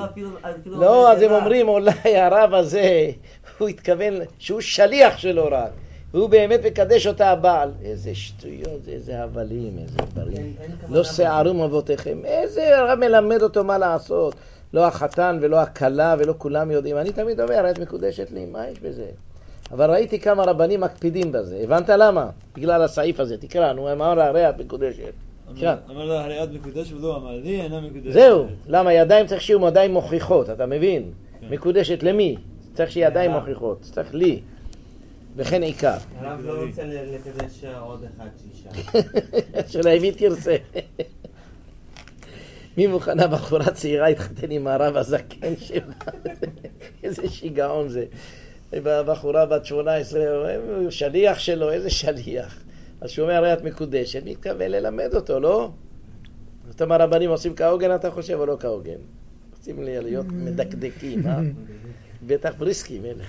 לא, אז הם אומרים, אולי הרב הזה, הוא התכוון שהוא שליח שלו רק, והוא באמת מקדש אותה הבעל. איזה שטויות, איזה הבלים, איזה דברים. לא שערום אבותיכם. איזה הרב מלמד אותו מה לעשות. לא החתן ולא הכלה ולא כולם יודעים. אני תמיד אומר, הרי את מקודשת לי, מה יש בזה? אבל ראיתי כמה רבנים מקפידים בזה. הבנת למה? בגלל הסעיף הזה. תקרא, נו, אמר לה, הרי את מקודשת. אמר לה, הרי את מקודשת ולא אמר לי, אינה מקודשת. זהו, למה ידיים צריך שיהיו ידיים מוכיחות, אתה מבין? מקודשת למי? צריך שיהיה ידיים מוכיחות, צריך לי. וכן עיקר. הרב לא רוצה לקדש עוד אחד שישה. שלהביא תרצה. מי מוכנה בחורה צעירה התחתן עם הרב הזקן שלה? איזה שיגעון זה. בחורה בת שמונה עשרה, שליח שלו, איזה שליח. אז שהוא אומר, הרי את מקודשת, מתכוון ללמד אותו, לא? זאת אומרת, הרבנים עושים כהוגן, אתה חושב, או לא כהוגן? רוצים להיות מדקדקים, אה? בטח בריסקים, אלה.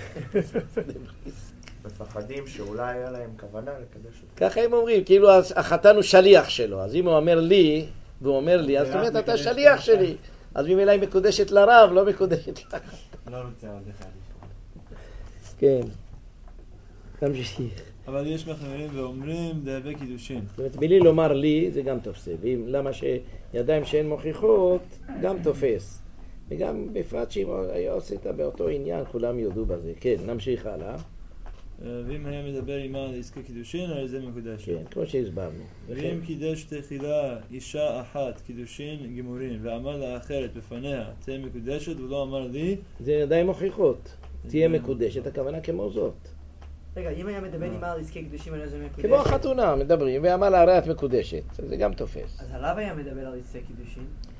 מפחדים שאולי היה להם כוונה לקדש אותו. ככה הם אומרים, כאילו החתן הוא שליח שלו, אז אם הוא אומר לי, והוא אומר לי, אז זאת אומרת, אתה שליח שלי. אז ממילא היא מקודשת לרב, לא מקודשת לך. לא רוצה עוד אחד. כן. תמשיך. אבל יש מחמרים ואומרים דהווה קידושין. זאת אומרת, בלי לומר לי זה גם תופס. ואם למה שידיים שאין מוכיחות, גם תופס. וגם בפרט שאם היה עושה איתה באותו עניין, כולם יודו בזה. כן, נמשיך הלאה. ואם היה מדבר עמה על עסקי קידושין, הרי זה מקודש. כן, כמו שהסברנו. ואם קידש תחילה אישה אחת קידושין גמורים, ואמר לה אחרת בפניה, תהיה מקודשת, ולא אמר לי, זה ידיים מוכיחות. תהיה מקודשת, הכוונה כמו זאת. רגע, אם היה מדבר עם על עסקי קדושים, הרי זה מקודשת. כמו החתונה, מדברים, ואמר לה הרי את מקודשת. זה גם תופס. אז הרב היה מדבר על עסקי קדושים?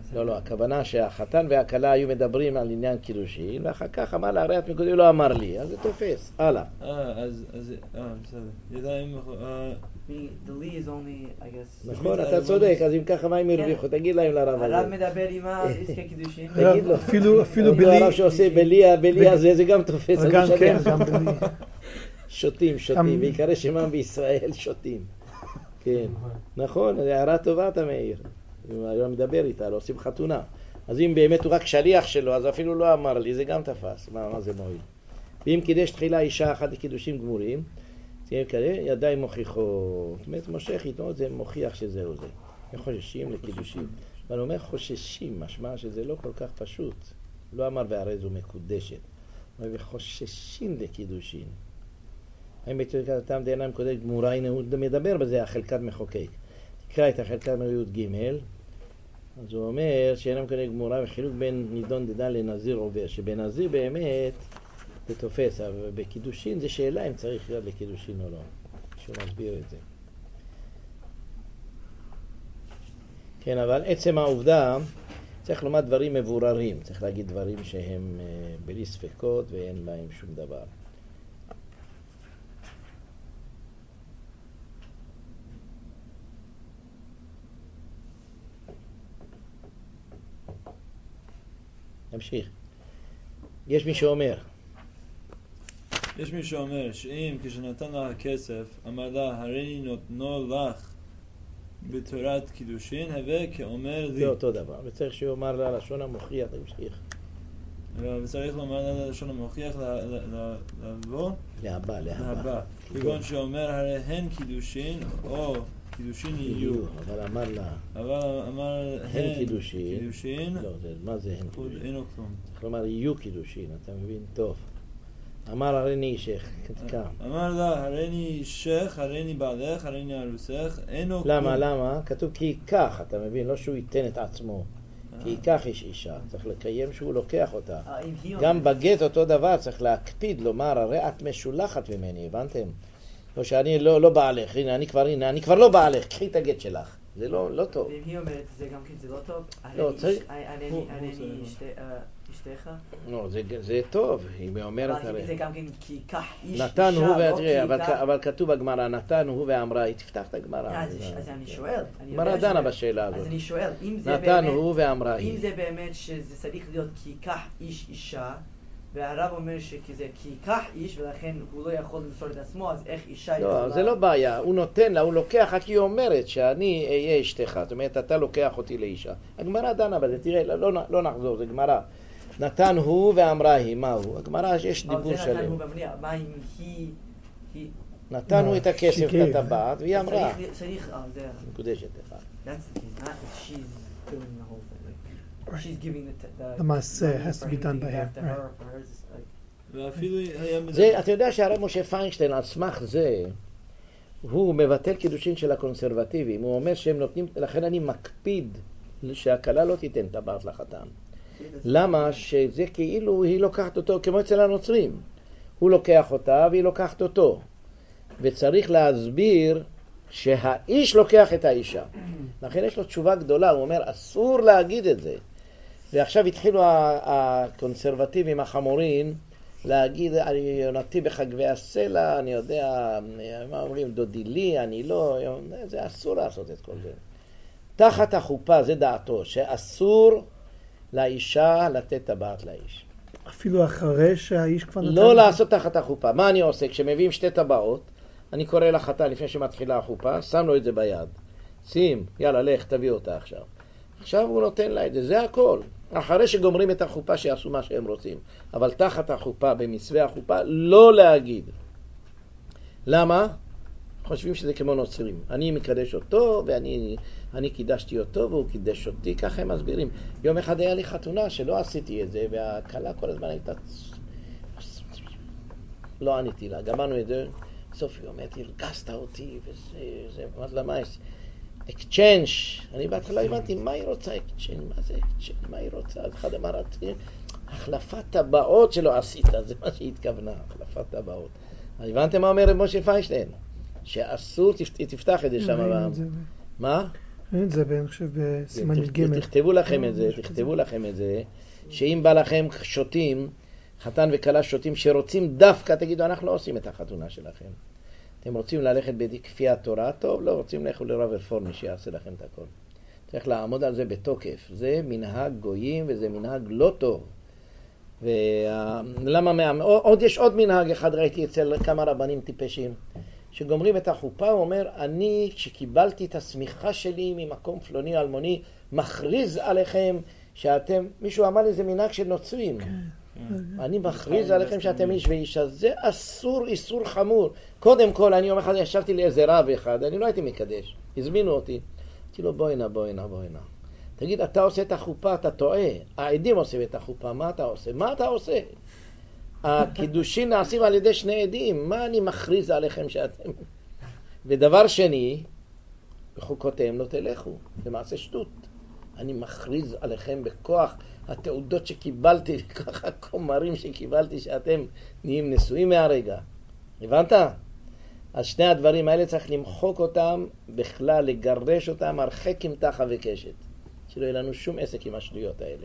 לא, לא, הכוונה שהחתן והכלה היו מדברים על עניין קידושין, ואחר כך אמר לה, הרי את מקודם לא אמר לי, אז זה תופס, הלאה. אה, אז, אז, אה, בסדר. ידיים, אה... The Li is only, I guess. נכון, אתה צודק, אז אם ככה מה הם הרוויחו? תגיד להם לרב הזה. הרב מדבר עם העסקי קידושין. תגיד לו. אפילו, אפילו תגיד לו, בלי... הרב שעושה בלי, בלי הזה, זה גם תופס. אבל גם כן, גם בלי... שותים, שותים, בעיקר שמם בישראל שותים. כן, נכון, זו הערה טובה אתה מעיר. היום מדבר איתה, לא עושים חתונה. אז אם באמת הוא רק שליח שלו, אז אפילו לא אמר לי, זה גם תפס. מה, מה זה מועיל? ואם קידש תחילה אישה אחת לקידושים גמורים, תהיה כאלה, ידיים מוכיחות. זאת אומרת, מושך איתו, זה מוכיח שזהו זה. הם חוששים לקידושים. אבל הוא אומר חוששים, משמע שזה לא כל כך פשוט. לא אמר והרי זו מקודשת. אבל חוששים לקידושים. האם בתקרת הטעם דעיניים קודש גמורה, הנה הוא מדבר בזה, החלקת מחוקק. תקרא את החלקת מריאות ג', אז הוא אומר שאינם קודש גמורה וחילוק בין נידון דדן לנזיר עובר, שבנזיר באמת זה תופס, אבל בקידושין זה שאלה אם צריך להיות לקידושין או לא. שהוא מסביר את זה. כן, אבל עצם העובדה, צריך לומר דברים מבוררים, צריך להגיד דברים שהם בלי ספקות ואין בהם שום דבר. נמשיך. יש מי שאומר. יש מי שאומר שאם כשנתן לה הכסף, אמר לה, הרי נותנו לך בתורת קידושין, הווה כאומר לי. זה אותו דבר. וצריך שיאמר לה לשון המוכיח, תמשיך. וצריך לומר לה לשון המוכיח לבוא? להבא, להבא. כגון שאומר, הרי הן קידושין, או קידושין יהיו. אבל אמר לה. אבל אמר הן קידושין. קידושין. לא, מה זה הן קידושין? אין לו כלום. צריך לומר יהיו קידושין, אתה מבין? טוב. אמר הריני אישך, קם. אמר לה, הריני אישך, הריני בעלך, הריני ארוסך, אין לו כלום. למה, למה? כתוב כי ייקח, אתה מבין? לא שהוא ייתן את עצמו. כי ייקח איש אישה, צריך לקיים שהוא לוקח אותה. גם בגט אותו דבר, צריך להקפיד, לומר, הרי את משולחת ממני, הבנתם? לא שאני לא, לא בעלך, הנה אני כבר, הנה אני כבר לא בעלך, קחי את הגט שלך. זה לא, לא טוב. ואם היא אומרת, זה גם כן, זה לא טוב? לא, צריך... אני אשתך? לא, זה טוב, היא אומרת הרי. זה גם כן, כי ייקח איש נתן אישה, הוא לא והתראה, כי אבל, ייקח... אבל כתוב בגמרא, נתן הוא ואמרה, היא תפתח את הגמרא. אז, אז אני שואל. גמרא דנה בשאלה הזאת. אז אני שואל, אם זה נתן באמת... הוא ואמרה אם היא. זה באמת שזה צריך להיות כי ייקח איש אישה, והרב אומר שכזה כי ייקח איש ולכן הוא לא יכול למסור את עצמו, אז איך אישה יכולה... לא, זה לא בעיה, הוא נותן לה, הוא לוקח, רק היא אומרת שאני אהיה אשתך, זאת אומרת, אתה לוקח אותי לאישה. הגמרא דנה בזה, תראה, לא, לא נחזור, זה גמרא. נתן הוא ואמרה היא, מה הוא? הגמרא יש דיבור שלם. זה נתן הוא ואמרה, מה אם היא... היא... נתן הוא את הכסף לטבעת, והיא אמרה. צריך, אה, זה... מקודשת לך. That's not that she's doing the whole thing. Like, she's giving the... The מעשה has to be done by her. ואפילו היה מדבר... זה, אתה יודע שהרב משה פיינשטיין על סמך זה, הוא מבטל קידושין של הקונסרבטיבים, הוא אומר שהם נותנים, לכן אני מקפיד שהכלה לא תיתן טבעת לחתן. למה? שזה כאילו היא לוקחת אותו כמו אצל הנוצרים. הוא לוקח אותה והיא לוקחת אותו. וצריך להסביר שהאיש לוקח את האישה. לכן יש לו תשובה גדולה, הוא אומר אסור להגיד את זה. ועכשיו התחילו הקונסרבטיבים החמורים להגיד, אני יונתי בחגבי הסלע, אני יודע, מה אומרים, דודי לי, אני לא, זה אסור לעשות את כל זה. תחת החופה, זה דעתו, שאסור לאישה לתת טבעת לאיש. אפילו אחרי שהאיש כבר נתן... לא לעשות תחת החופה. מה אני עושה? כשמביאים שתי טבעות, אני קורא לחתן לפני שמתחילה החופה, שם לו את זה ביד. שים, יאללה, לך, תביא אותה עכשיו. עכשיו הוא נותן לה את זה, זה הכל. אחרי שגומרים את החופה שיעשו מה שהם רוצים. אבל תחת החופה, במסווה החופה, לא להגיד. למה? חושבים שזה כמו נוצרים. אני מקדש אותו ואני אני קידשתי אותו והוא קידש אותי, ככה הם מסבירים. יום אחד היה לי חתונה שלא עשיתי את זה והכלה כל הזמן הייתה... לא עניתי לה, גמרנו את זה. סוף היא אומרת, הרגסת אותי וזה, זה, מה זה, מה יש? אקצ'נג'. אני בהתחלה הבנתי, מה היא רוצה אקצ'נג'? מה זה אקצ'נג'? מה היא רוצה? אז אחד אמר, החלפת טבעות שלא עשית, זה מה שהיא התכוונה, החלפת טבעות. הבנתם מה אומר משה פיינשטיין? שאסור, תפתח את זה שם. מה? אין זה, אני חושב, בסימן ג'. תכתבו לכם את זה, תכתבו לכם את זה, שאם בא לכם שוטים, חתן וכלה שוטים שרוצים דווקא, תגידו, אנחנו לא עושים את החתונה שלכם. אתם רוצים ללכת בכפי התורה, טוב, לא רוצים לכו לרב רפורמי שיעשה לכם את הכל. צריך לעמוד על זה בתוקף. זה מנהג גויים וזה מנהג לא טוב. ולמה, עוד יש עוד מנהג אחד, ראיתי אצל כמה רבנים טיפשים, שגומרים את החופה, הוא אומר, אני שקיבלתי את הסמיכה שלי ממקום פלוני אלמוני, מכריז עליכם שאתם, מישהו אמר לי זה מנהג של נוצרים. אני מכריז עליכם שאתם איש ואישה, זה אסור, איסור חמור. קודם כל, אני יום אחד ישבתי לאיזה רב אחד, אני לא הייתי מקדש, הזמינו אותי. אמרתי לו, בואי נא, בואי נא, בואי נא. תגיד, אתה עושה את החופה, אתה טועה. העדים עושים את החופה, מה אתה עושה? מה אתה עושה? הקידושים נעשים על ידי שני עדים, מה אני מכריז עליכם שאתם... ודבר שני, בחוקותיהם לא תלכו, זה מעשה שטות. אני מכריז עליכם בכוח התעודות שקיבלתי, בכוח הקומרים שקיבלתי שאתם נהיים נשואים מהרגע. הבנת? אז שני הדברים האלה צריך למחוק אותם, בכלל לגרש אותם, הרחק עם תחה וקשת. שלא יהיה לנו שום עסק עם השטויות האלה.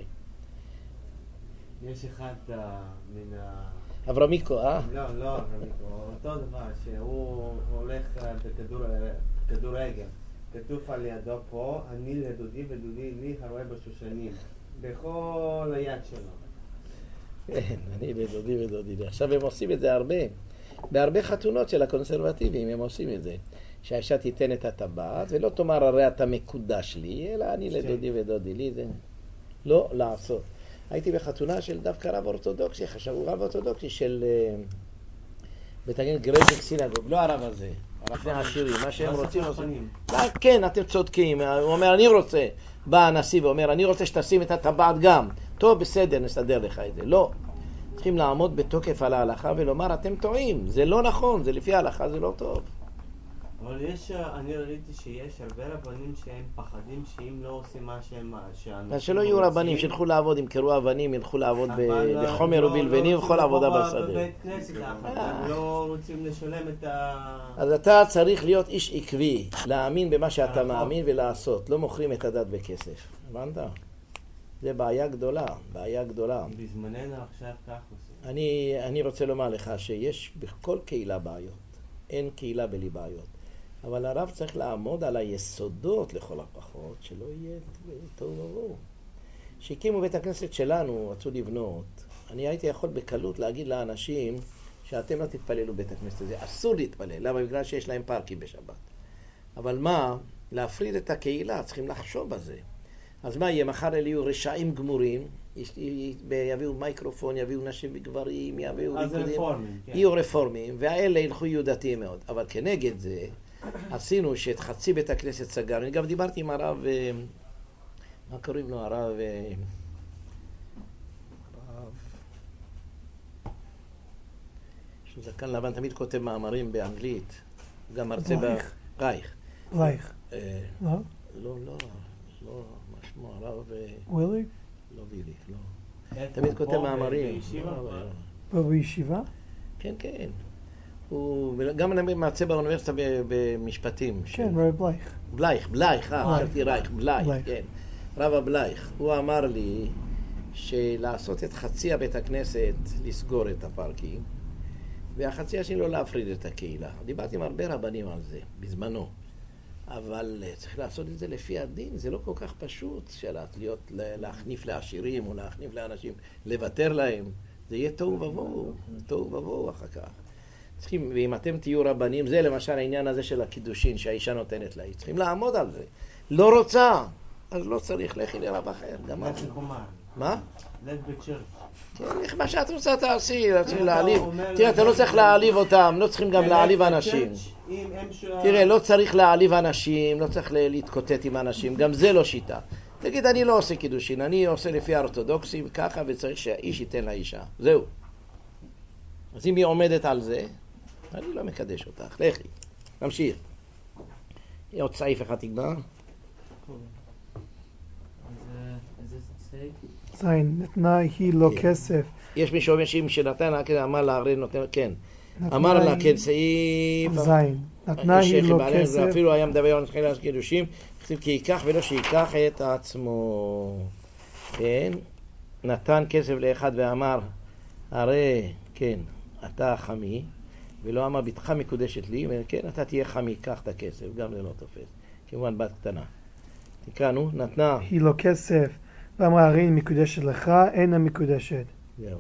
יש אחד uh, מן ה... אברמיקו, אה? לא, לא אברמיקו, אותו דבר, שהוא הולך uh, בכדורגל. כתוב על ידו פה, אני לדודי ודודי לי הרואה בשושנים. בכל היד שלו. כן, אני לדודי ודודי לי. עכשיו הם עושים את זה הרבה. בהרבה חתונות של הקונסרבטיביים הם עושים את זה. שהאישה תיתן את הטבעת, ולא תאמר הרי אתה מקודש לי, אלא אני לדודי ודודי לי, זה לא לעשות. הייתי בחתונה של דווקא רב אורתודוקסי, חשבו רב אורתודוקסי של בית הגן גרז'יק סינגוג, לא הרב הזה, הרב העשירים, מה שהם רוצים עושים. כן, אתם צודקים, הוא אומר אני רוצה, בא הנשיא ואומר אני רוצה שתשים את הטבעת גם, טוב בסדר נסדר לך את זה, לא. צריכים לעמוד בתוקף על ההלכה ולומר אתם טועים, זה לא נכון, זה לפי ההלכה זה לא טוב. אבל יש, אני ראיתי שיש הרבה רבנים שהם פחדים שאם לא עושים מה שהם... אז שלא יהיו רבנים, שילכו לעבוד, ימכרו אבנים, ילכו לעבוד בחומר ובלבנים, וכל עבודה בשדה. בבית כנסת, הם לא רוצים לשלם את ה... אז אתה צריך להיות איש עקבי, להאמין במה שאתה מאמין ולעשות, לא מוכרים את הדת בכסף. הבנת? זה בעיה גדולה, בעיה גדולה. בזמננו עכשיו כך עושים. אני, אני רוצה לומר לך שיש בכל קהילה בעיות, אין קהילה בלי בעיות. אבל הרב צריך לעמוד על היסודות לכל הפחות, שלא יהיה טוב ובוא. שהקימו בית הכנסת שלנו, רצו לבנות, אני הייתי יכול בקלות להגיד לאנשים שאתם לא תתפללו בית הכנסת הזה, אסור להתפלל, למה? בגלל שיש להם פארקים בשבת. אבל מה? להפריד את הקהילה, צריכים לחשוב בזה. אז מה יהיה? מחר אלה יהיו רשעים גמורים, יביאו מייקרופון, יביאו נשים וגברים, יביאו ריקודים, יהיו רפורמים, והאלה ילכו יהיו דתיים מאוד. אבל כנגד זה, עשינו שאת חצי בית הכנסת סגר. אני גם דיברתי עם הרב, מה קוראים לו? הרב... הרב... יש לו זקן לבן, תמיד כותב מאמרים באנגלית. גם מרצה ב... רייך. רייך. לא? לא, לא, לא, מה שמו? הרב... ווילי? לא וילי, לא. תמיד כותב מאמרים. פה בישיבה? כן, כן. הוא גם מרצה באוניברסיטה במשפטים. כן, רב בלייך. בלייך, בלייך, אה, חשבתי רייך, בלייך, כן. רב הבלייך. הוא אמר לי שלעשות את חצי הבית הכנסת, לסגור את הפארקים, והחצי השני לא להפריד את הקהילה. דיברתי עם הרבה רבנים על זה, בזמנו. אבל צריך לעשות את זה לפי הדין, זה לא כל כך פשוט להיות, להחניף לעשירים או להחניף לאנשים, לוותר להם. זה יהיה תוהו ובוהו, תוהו ובוהו אחר כך. צריכים, ואם אתם תהיו רבנים, זה למשל העניין הזה של הקידושין שהאישה נותנת לה, צריכים לעמוד על זה. לא רוצה, אז לא צריך, לכי לרב אחר. מה? לך בצ'רץ'. כן, מה שאת רוצה תעשי, תעשי להעליב. תראה, אתה לא צריך להעליב אותם, לא צריכים גם להעליב אנשים. תראה, לא צריך להעליב אנשים, לא צריך להתקוטט עם אנשים, גם זה לא שיטה. תגיד, אני לא עושה קידושין, אני עושה לפי האורתודוקסים ככה, וצריך שהאיש ייתן לאישה. זהו. אז אם היא עומדת על זה, אני לא מקדש אותך. לכי, נמשיך. עוד סעיף אחד תגמר. זין, נתנה היא לו כסף. יש מי שאומר שאם שנתן, אמר לה, הרי נותן, כן. אמר לה, כן, סעיף... זין. נתנה היא לו שבעליהם, כסף. ואפילו היה מדבר על תחילה של קידושים, כתוב כי ייקח ולא שייקח את עצמו. כן, נתן כסף לאחד ואמר, הרי, כן, אתה חמי, ולא אמר, ביתך מקודשת לי, וכן, אתה תהיה חמי, קח את הכסף, גם זה לא תופס. כמובן בת קטנה. תקראנו, נתנה. היא לו כסף, ואמרה, הרי היא מקודשת לך, אינה מקודשת. זהו.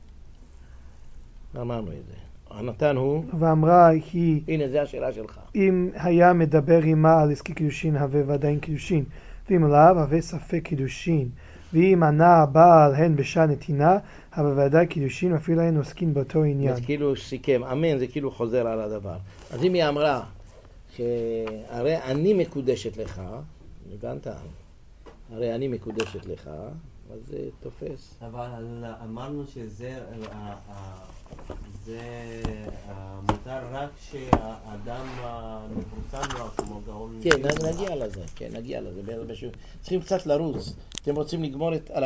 אמרנו את זה. הנתן הוא, ואמרה היא, הנה, זה השאלה שלך. אם היה מדבר עמה על עסקי קידושין, הווה ועדיין קידושין, ואם לאו, הווה ספק קידושין. ואם ענה הבעל הן בשעה נתינה, הווה ועדיין קידושין, אפילו הן עוסקים באותו עניין. זה כאילו סיכם, אמן, זה כאילו חוזר על הדבר. אז אם היא אמרה, שהרי אני מקודשת לך, הבנת? הרי אני מקודשת לך, אז זה תופס. אבל אמרנו שזה אה, אה, זה אה, מותר רק שהאדם מפורסם לו כמו גאון. כן, נגיע לזה, כן, נגיע לזה. צריכים קצת לרוץ. אתם רוצים לגמור את...